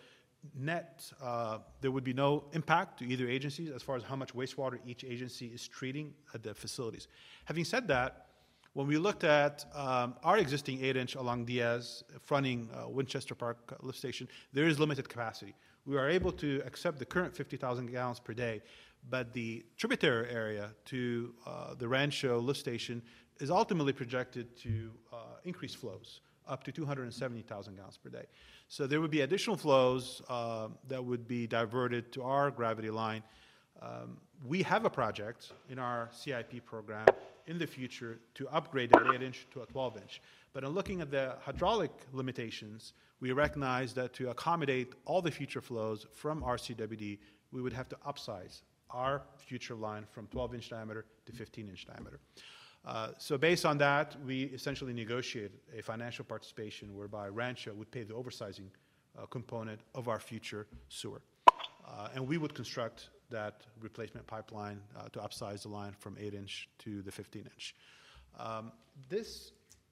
net, uh, there would be no impact to either agency as far as how much wastewater each agency is treating at the facilities. Having said that, when we looked at um, our existing eight inch along Diaz, fronting uh, Winchester Park lift station, there is limited capacity. We are able to accept the current fifty thousand gallons per day, but the tributary area to uh, the Rancho lift station is ultimately projected to uh, increase flows up to two hundred seventy thousand gallons per day. So there would be additional flows uh, that would be diverted to our gravity line. Um, we have a project in our C I P program in the future to upgrade that eight inch to a twelve inch. But in looking at the hydraulic limitations, we recognize that to accommodate all the future flows from R C W D, we would have to upsize our future line from twelve inch diameter to fifteen inch diameter. Uh, so based on that, we essentially negotiated a financial participation whereby Rancho would pay the oversizing uh, component of our future sewer. Uh, and we would construct that replacement pipeline uh, to upsize the line from eight inch to the fifteen inch. Um, this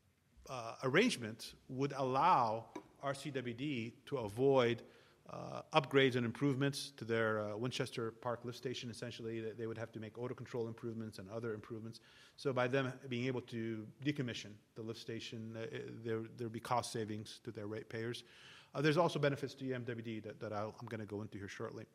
uh, arrangement would allow R C W D to avoid uh, upgrades and improvements to their uh, Winchester Park lift station. Essentially, they would have to make odor control improvements and other improvements. So by them being able to decommission the lift station, uh, there would be cost savings to their ratepayers. Uh, there's also benefits to E M W D that, that I'll, I'm going to go into here shortly.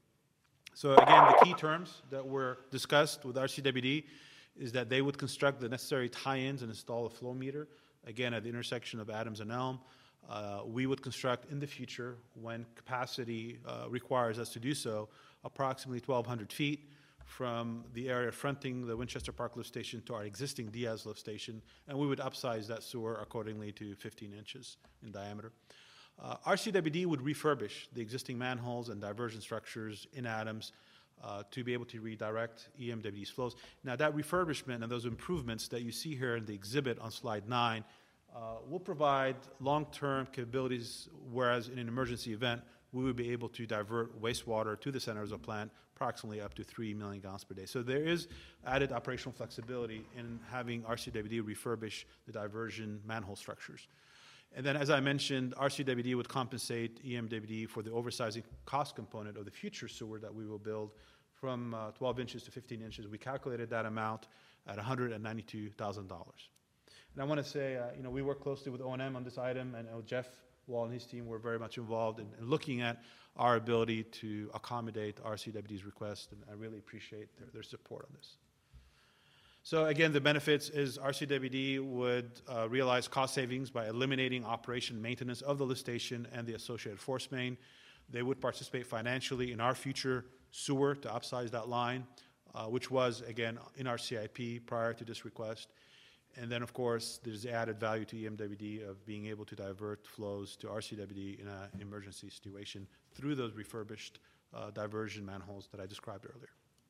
So again, the key terms that were discussed with R C W D is that they would construct the necessary tie-ins and install a flow meter, again, at the intersection of Adams and Elm. Uh, we would construct in the future, when capacity uh, requires us to do so, approximately twelve hundred feet from the area fronting the Winchester Park Lift Station to our existing Diaz Lift Station, and we would upsize that sewer accordingly to fifteen inches in diameter. Uh, R C W D would refurbish the existing manholes and diversion structures in Adams uh, to be able to redirect E M W D's flows. Now, that refurbishment and those improvements that you see here in the exhibit on slide nine uh, will provide long-term capabilities, whereas in an emergency event, we would be able to divert wastewater to the Santa Rosa plant approximately up to three million gallons per day. So there is added operational flexibility in having R C W D refurbish the diversion manhole structures. And then, as I mentioned, R C W D would compensate E M W D for the oversizing cost component of the future sewer that we will build from uh, twelve inches to fifteen inches. We calculated that amount at one hundred ninety-two thousand dollars. And I want to say, uh, you know, we work closely with O and M on this item, and uh, Jeff Wall and his team were very much involved in, in looking at our ability to accommodate R C W D's request, and I really appreciate their, their support on this. So again, the benefits is R C W D would uh, realize cost savings by eliminating operation and maintenance of the lift station and the associated force main. They would participate financially in our future sewer to upsize that line, uh, which was, again, in our C I P prior to this request. And then, of course, there's the added value to E M W D of being able to divert flows to R C W D in an emergency situation through those refurbished uh, diversion manholes that I described earlier.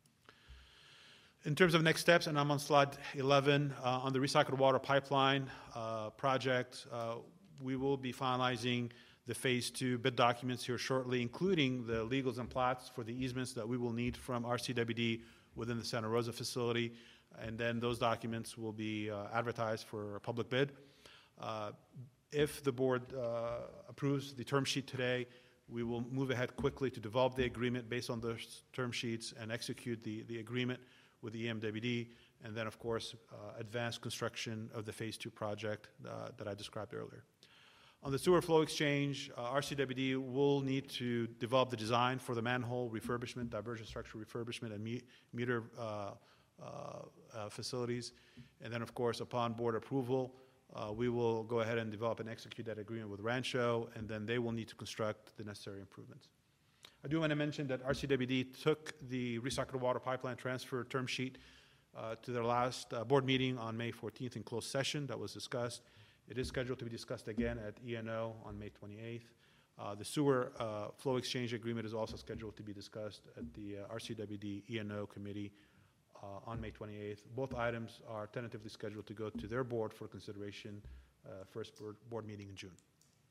In terms of next steps, and I'm on slide eleven, uh, on the recycled water pipeline uh, project, uh, we will be finalizing the phase two bid documents here shortly, including the legals and plats for the easements that we will need from R C W D within the Santa Rosa facility. And then those documents will be uh, advertised for a public bid. Uh, if the board uh, approves the term sheet today, we will move ahead quickly to develop the agreement based on those term sheets and execute the, the agreement with the E M W D, and then, of course, uh, advance construction of the phase two project uh, that I described earlier. On the sewer flow exchange, uh, R C W D will need to develop the design for the manhole refurbishment, diversion structure refurbishment, and me meter uh, uh, uh, facilities. And then, of course, upon board approval, uh, we will go ahead and develop and execute that agreement with Rancho, and then they will need to construct the necessary improvements. I do want to mention that R C W D took the recycled water pipeline transfer term sheet uh, to their last uh, board meeting on May fourteenth in closed session. That was discussed. It is scheduled to be discussed again at E N O on May twenty-eighth. Uh, the sewer uh, flow exchange agreement is also scheduled to be discussed at the uh, R C W D E N O committee uh, on May twenty-eighth. Both items are tentatively scheduled to go to their board for consideration, uh, first board, board meeting in June.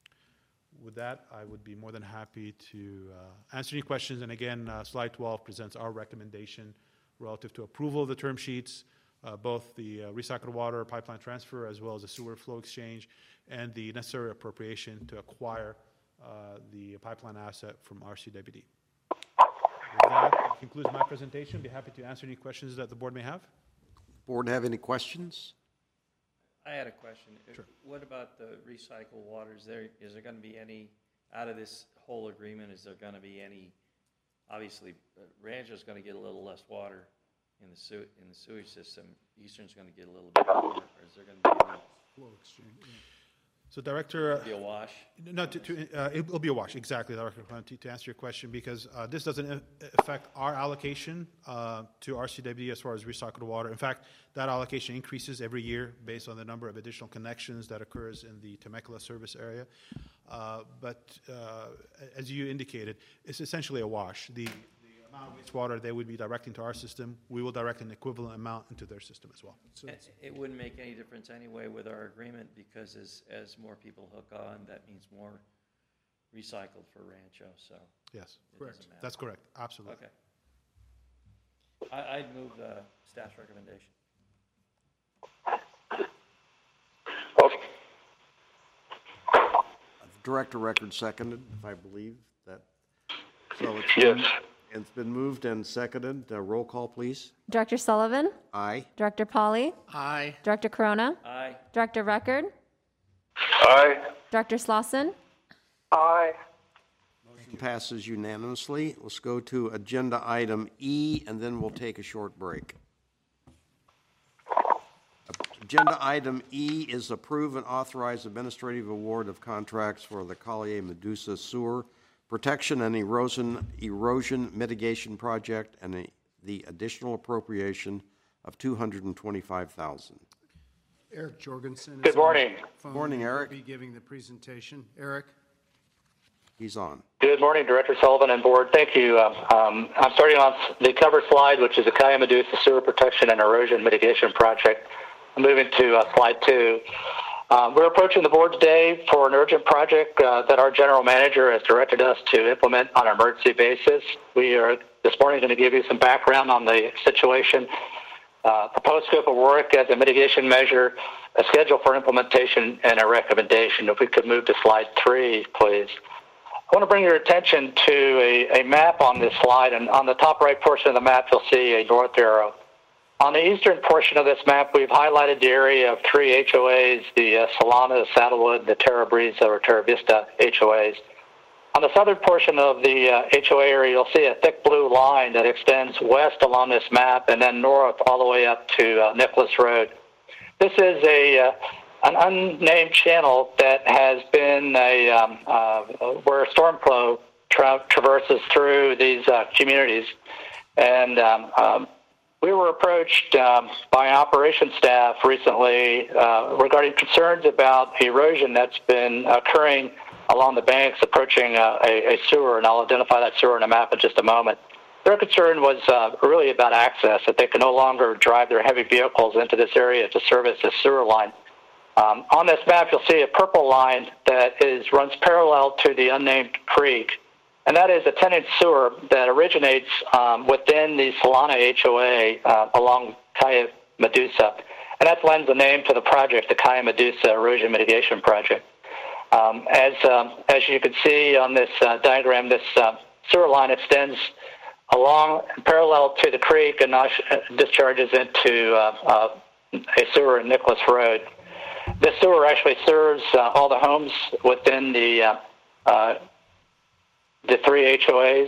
With that, I would be more than happy to uh, answer any questions. And again, uh, slide twelve presents our recommendation relative to approval of the term sheets, uh, both the uh, recycled water pipeline transfer as well as the sewer flow exchange, and the necessary appropriation to acquire uh, the pipeline asset from R C W D. With that, that concludes my presentation. Be happy to answer any questions that the board may have. Board have any questions? I had a question. Sure. What about the recycled water? Is there, is there going to be any, out of this whole agreement, is there going to be any, obviously, uh, Rancho's going to get a little less water in the sew, in the sewage system. Eastern's going to get a little bit more, or is there going to be any? Flow exchange. Yeah. So, Director, It'll be a wash? No, to, to, uh, it will be a wash, exactly, Director to, to answer your question, because uh, this doesn't affect our allocation uh, to R C W D as far as recycled water. In fact, that allocation increases every year based on the number of additional connections that occurs in the Temecula service area. Uh, but uh, as you indicated, it's essentially a wash. The, the amount of wastewater they would be directing to our system, we will direct an equivalent amount into their system as well. So It, it wouldn't make any difference anyway with our agreement, because as, as more people hook on, that means more recycled for Rancho, so. yes, it doesn't matter. that's correct, absolutely. Okay. I, I'd move the staff's recommendation. Director Record seconded, if I believe that. So it's Yes. been, it's been moved and seconded. Uh, roll call, please. Director Sullivan? Aye. Director Polly? Aye. Director Corona? Aye. Director Record? Aye. Director Slauson? Aye. Motion passes unanimously. Let's go to agenda item E, and then we'll take a short break. Agenda item E is approve and authorize administrative award of contracts for the Collier Medusa Sewer Protection and Erosion, Erosion Mitigation Project and the the additional appropriation of two hundred twenty-five thousand dollars. Eric Jorgensen. is Good morning. on the phone. Morning, Eric. He'll be giving the presentation. Eric? He's on. Good morning, Director Sullivan and Board. Thank you. Um, um, I'm starting on the cover slide, which is the Cayuga-Medusa Sewer Protection and Erosion Mitigation Project. I'm moving to uh, slide two. Um, we're approaching the board today for an urgent project uh, that our general manager has directed us to implement on an emergency basis. We are this morning going to give you some background on the situation, uh, proposed scope of work as a mitigation measure, a schedule for implementation, and a recommendation. If we could move to slide three, please. I want to bring your attention to a, a map on this slide, and on the top right portion of the map, you'll see a north arrow. On the eastern portion of this map, we've highlighted the area of three H O As, the uh, Solana, the Saddlewood, the Terra Brisa, or Terra Vista H O As. On the southern portion of the uh, H O A area, you'll see a thick blue line that extends west along this map and then north all the way up to uh, Nicholas Road. This is a uh, an unnamed channel that has been a um, uh, where storm flow tra traverses through these uh, communities, and um, um, we were approached um, by operations staff recently uh, regarding concerns about erosion that's been occurring along the banks approaching uh, a, a sewer, and I'll identify that sewer on a map in just a moment. Their concern was uh, really about access, that they can no longer drive their heavy vehicles into this area to service the sewer line. Um, on this map, you'll see a purple line that is runs parallel to the unnamed creek, and that is a ten-inch sewer that originates um, within the Solana H O A uh, along Cayuga-Medusa, and that lends the name to the project, the Cayuga-Medusa Erosion Mitigation Project. Um, as um, as you can see on this uh, diagram, this uh, sewer line extends along parallel to the creek and discharges into uh, uh, a sewer in Nicholas Road. This sewer actually serves uh, all the homes within the uh, uh, the three H O As,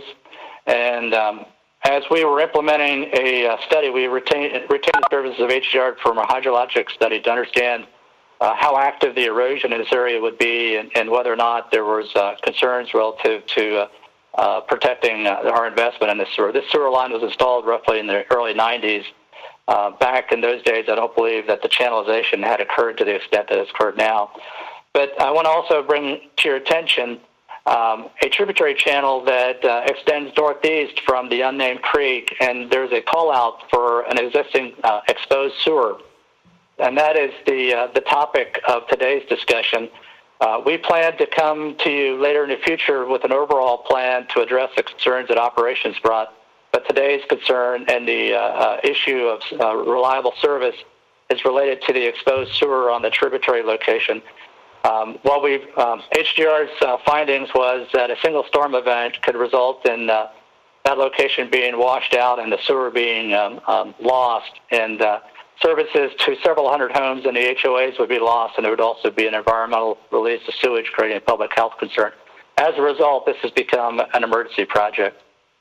and um, as we were implementing a uh, study, we retained, retained the services of H D R from a hydrologic study to understand uh, how active the erosion in this area would be, and, and whether or not there was uh, concerns relative to uh, uh, protecting uh, our investment in this sewer. This sewer line was installed roughly in the early nineties. Uh, back in those days, I don't believe that the channelization had occurred to the extent that it's occurred now. But I want to also bring to your attention um, a tributary channel that uh, extends northeast from the unnamed creek, and there's a call out for an existing uh, exposed sewer. And that is the, uh, the topic of today's discussion. Uh, we plan to come to you later in the future with an overall plan to address the concerns that operations brought. But today's concern and the uh, uh, issue of uh, reliable service is related to the exposed sewer on the tributary location. Um, what we've, um, H D R's uh, findings was that a single storm event could result in uh, that location being washed out and the sewer being um, um, lost, and uh, services to several hundred homes in the H O As would be lost, and there would also be an environmental release of sewage, creating a public health concern. As a result, this has become an emergency project.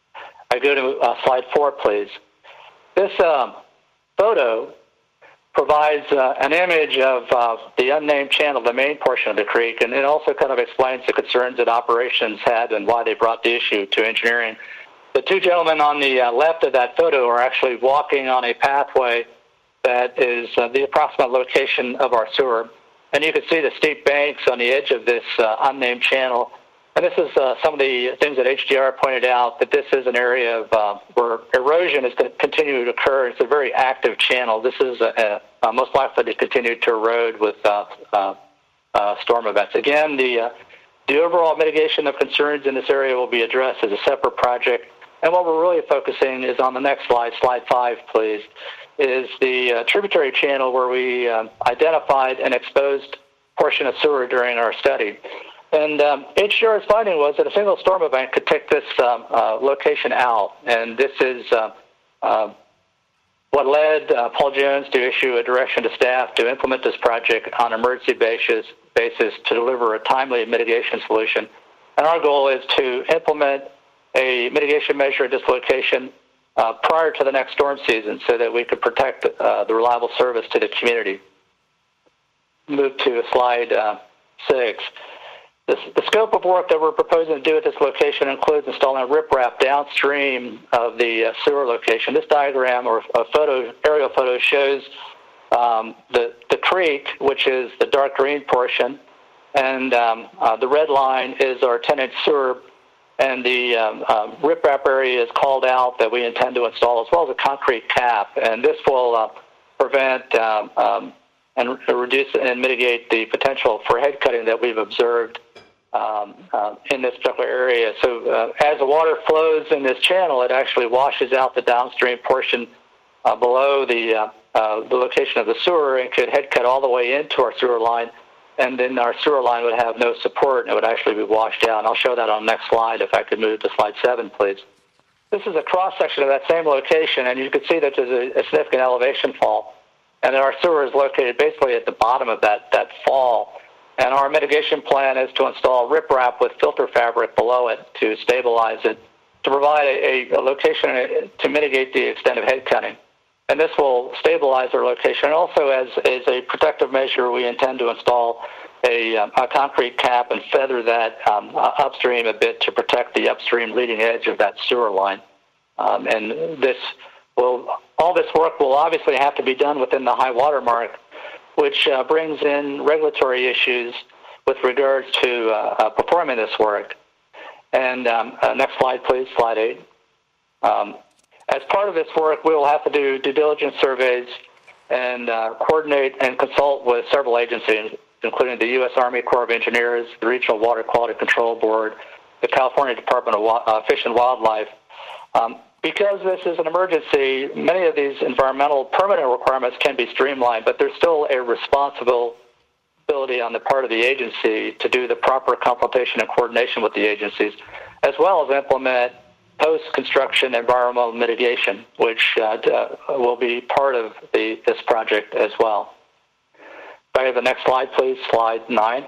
I go to uh, slide four, please. This um, photo provides uh, an image of uh, the unnamed channel, the main portion of the creek, and it also kind of explains the concerns that operations had and why they brought the issue to engineering. The two gentlemen on the uh, left of that photo are actually walking on a pathway that is uh, the approximate location of our sewer. And you can see the steep banks on the edge of this uh, unnamed channel. And this is uh, some of the things that H D R pointed out, that this is an area of, uh, where erosion is going to continue to occur. It's a very active channel. This is uh, uh, most likely to continue to erode with uh, uh, uh, storm events. Again, the, uh, the overall mitigation of concerns in this area will be addressed as a separate project. And what we're really focusing is on the next slide, slide five, please, is the uh, tributary channel where we um, identified an exposed portion of sewer during our study. And um, H D R's finding was that a single storm event could take this um, uh, location out. And this is uh, uh, what led uh, Paul Jones to issue a direction to staff to implement this project on an emergency basis, basis to deliver a timely mitigation solution. And our goal is to implement a mitigation measure at this location uh, prior to the next storm season so that we could protect uh, the reliable service to the community. Move to slide uh, six. This, the scope of work that we're proposing to do at this location includes installing riprap downstream of the uh, sewer location. This diagram or a photo, aerial photo shows um, the, the creek, which is the dark green portion, and um, uh, the red line is our ten-inch sewer, and the um, uh, riprap area is called out that we intend to install, as well as a concrete cap, and this will uh, prevent um, um, and reduce and mitigate the potential for head cutting that we've observed um, uh, in this particular area. So uh, as the water flows in this channel, it actually washes out the downstream portion uh, below the, uh, uh, the location of the sewer and could head cut all the way into our sewer line, and then our sewer line would have no support and it would actually be washed out. And I'll show that on the next slide. If I could move to slide seven, please. This is a cross-section of that same location, and you can see that there's a, a significant elevation fall. And our sewer is located basically at the bottom of that, that fall. And our mitigation plan is to install riprap with filter fabric below it to stabilize it, to provide a, a location to mitigate the extent of head cutting. And this will stabilize our location. And also, as, as a protective measure, we intend to install a, um, a concrete cap and feather that um, upstream a bit to protect the upstream leading edge of that sewer line. Um, and this will, all this work will obviously have to be done within the high water mark, which uh, brings in regulatory issues with regards to uh, uh, performing this work. And um, uh, next slide, please, slide eight. Um, as part of this work, we will have to do due diligence surveys and uh, coordinate and consult with several agencies, including the U S Army Corps of Engineers, the Regional Water Quality Control Board, the California Department of uh, Fish and Wildlife. Um, because this is an emergency, many of these environmental permitting requirements can be streamlined, but there's still a responsibility on the part of the agency to do the proper consultation and coordination with the agencies, as well as implement post-construction environmental mitigation, which uh, uh, will be part of the, this project as well. If I have the next slide, please, slide nine.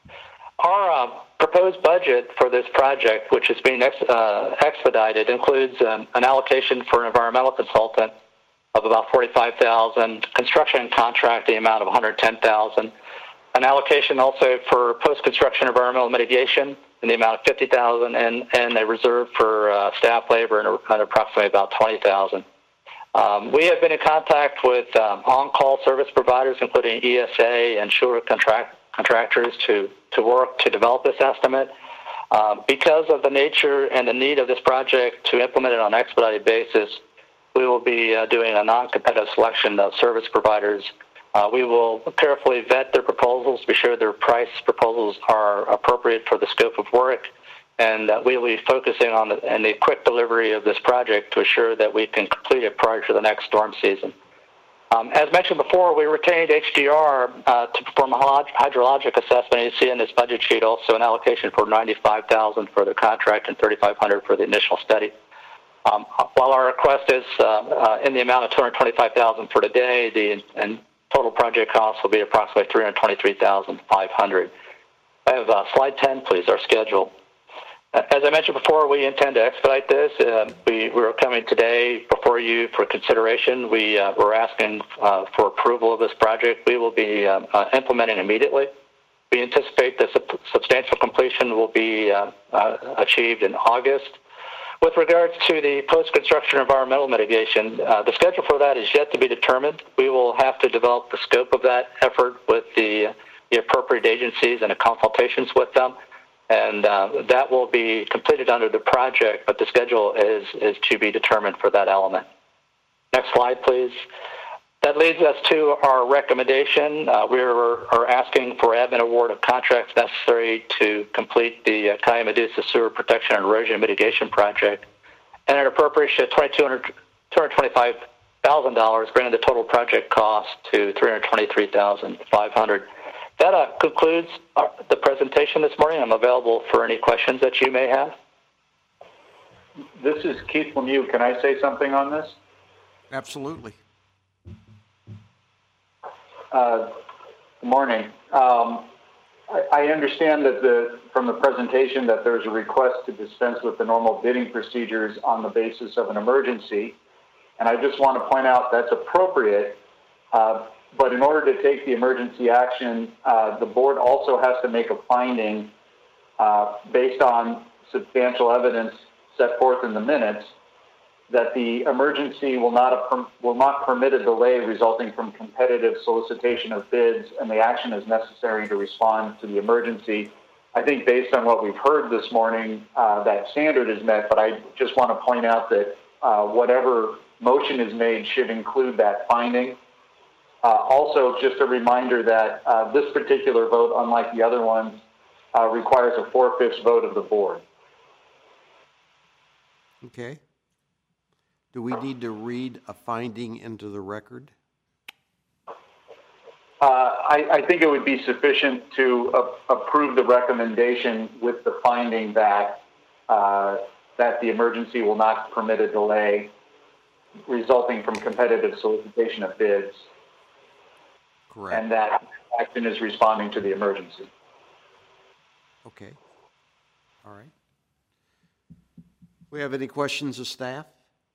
Our uh, proposed budget for this project, which is being ex uh, expedited, includes um, an allocation for an environmental consultant of about forty-five thousand dollars, construction contract the amount of one hundred ten thousand dollars, an allocation also for post-construction environmental mitigation in the amount of fifty thousand dollars, and, and a reserve for uh, staff labor and at approximately about twenty thousand dollars. Um, we have been in contact with um, on-call service providers, including E S A and Schuler contract contractors to, to work to develop this estimate. Um, because of the nature and the need of this project to implement it on an expedited basis, we will be uh, doing a non-competitive selection of service providers. Uh, we will carefully vet their proposals, be sure their price proposals are appropriate for the scope of work, and uh, we will be focusing on the, and the quick delivery of this project to assure that we can complete it prior to the next storm season. Um, as mentioned before, we retained H D R uh, to perform a hydrologic assessment. You see in this budget sheet also an allocation for ninety-five thousand dollars for the contract and thirty-five hundred dollars for the initial study. Um, while our request is uh, uh, in the amount of two hundred twenty-five thousand dollars for today, the and total project cost will be approximately three hundred twenty-three thousand five hundred dollars. I have uh, slide ten, please, our schedule. As I mentioned before, we intend to expedite this. Uh, we, we're coming today before you for consideration. We, uh, we're asking uh, for approval of this project. We will be uh, uh, implementing immediately. We anticipate that sub substantial completion will be uh, uh, achieved in August. With regards to the post-construction environmental mitigation, uh, the schedule for that is yet to be determined. We will have to develop the scope of that effort with the, the appropriate agencies and the consultations with them. And uh, that will be completed under the project, but the schedule is, is to be determined for that element. Next slide, please. That leads us to our recommendation. Uh, we are, are asking for admin award of contracts necessary to complete the uh, Cayo Medusa Sewer Protection and Erosion Mitigation Project, and an appropriation of two hundred twenty-five thousand dollars, bringing the total project cost to three hundred twenty-three thousand five hundred dollars. That uh, concludes our, the presentation this morning. I'm available for any questions that you may have. This is Keith Lemieux. Can I say something on this? Absolutely. Uh, good morning. Um, I, I understand that the, from the presentation that there's a request to dispense with the normal bidding procedures on the basis of an emergency. And I just want to point out that's appropriate. Uh, But in order to take the emergency action, uh, the board also has to make a finding uh, based on substantial evidence set forth in the minutes, that the emergency will not, will not permit a delay resulting from competitive solicitation of bids, and the action is necessary to respond to the emergency. I think based on what we've heard this morning, uh, that standard is met, but I just want to point out that uh, whatever motion is made should include that finding. Uh, also, just a reminder that uh, this particular vote, unlike the other ones, uh, requires a four-fifths vote of the board. Okay. Do we need to read a finding into the record? Uh, I, I think it would be sufficient to uh, approve the recommendation with the finding that uh, that the emergency will not permit a delay resulting from competitive solicitation of bids. Correct. And that action is responding to the emergency. Okay. All right. We have any questions of staff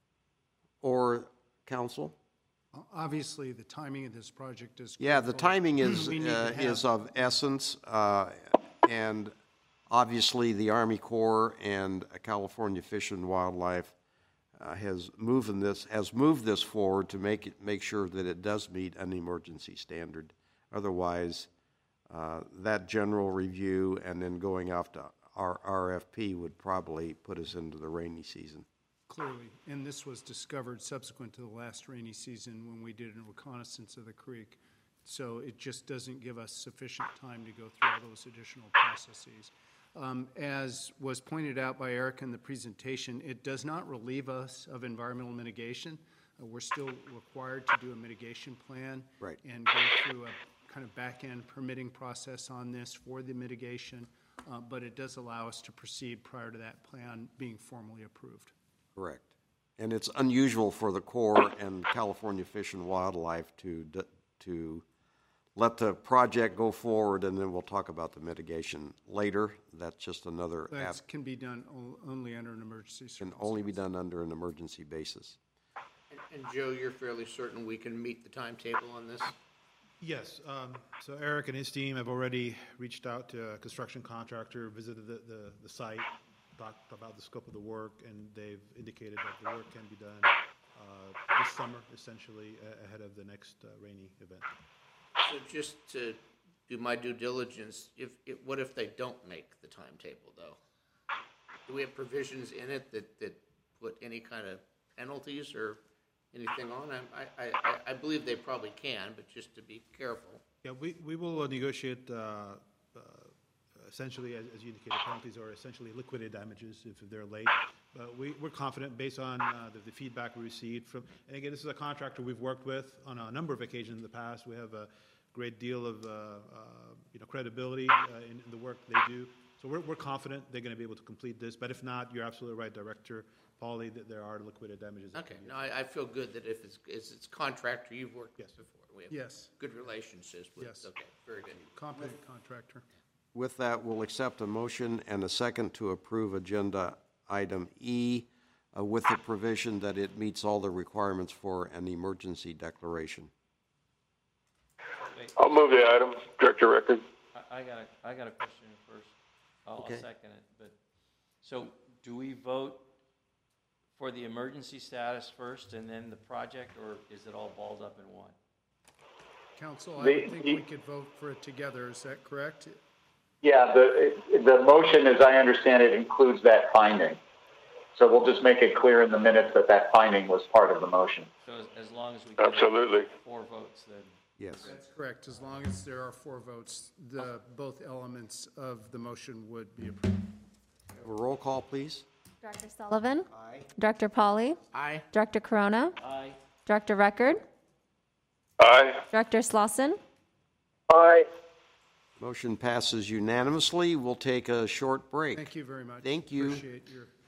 or council? Obviously, the timing of this project is Yeah, the critical. timing is We need to uh, have- is of essence, uh, and obviously the Army Corps and California Fish and Wildlife uh, has moved this has moved this forward to make it make sure that it does meet an emergency standard. Otherwise, uh, that general review and then going off to our R F P would probably put us into the rainy season. Clearly, and this was discovered subsequent to the last rainy season when we did a reconnaissance of the creek. So it just doesn't give us sufficient time to go through all those additional processes. Um, as was pointed out by Eric in the presentation, it does not relieve us of environmental mitigation. Uh, we're still required to do a mitigation plan Right. and go through a kind of back-end permitting process on this for the mitigation, uh, but it does allow us to proceed prior to that plan being formally approved. Correct. And it's unusual for the Corps and California Fish and Wildlife to d- to let the project go forward, and then we'll talk about the mitigation later. That's just another app. That can be done o- only under an emergency Can circumstance. only be done under an emergency basis. And, and Joe, you're fairly certain we can meet the timetable on this? Yes, um, so Eric and his team have already reached out to a construction contractor, visited the, the, the site, talked about the scope of the work, and they've indicated that the work can be done uh, this summer, essentially, a- ahead of the next uh, rainy event. So just to do my due diligence, if, if, what if they don't make the timetable, though? Do we have provisions in it that, that put any kind of penalties or anything on? I, I, I, I believe they probably can, but just to be careful. Yeah, we, we will uh, negotiate, uh, uh, essentially, as, as you indicated, penalties are essentially liquidated damages if they're late. But we, we're confident based on uh, the, the feedback we received from, and again, this is a contractor we've worked with on a number of occasions in the past. We have a great deal of, uh, uh, you know, credibility uh, in, in the work they do. So we're, we're confident they're going to be able to complete this. But if not, you're absolutely right, Director Pauly, that there are liquidated damages. Okay, no, I, I feel good that if it's, it's, it's contractor you've worked with before. We have Yes. good relationships with. Yes. Okay, very good. Competent contractor. With that, we'll accept a motion and a second to approve agenda item E uh, with the provision that it meets all the requirements for an emergency declaration. I'll move the item, Director Record. I, I got a, I got a question first. I'll, I'll Okay. second it, but, so do we vote for the emergency status first and then the project, or is it all balled up in one? Council, I The- would think the- we could vote for it together. Is that correct? Yeah, the, the motion, as I understand it, includes that finding. So we'll just make it clear in the minutes that that finding was part of the motion. So as, as long as we get Absolutely. four votes, then. Yes. That's correct. As long as there are four votes, the, both elements of the motion would be approved. Have a roll call, please. Director Sullivan? Aye. Director Pauly? Aye. Director Corona? Aye. Director Record? Aye. Director Slauson? Aye. Motion passes unanimously. We'll take a short break. Thank you very much. Thank you. Appreciate your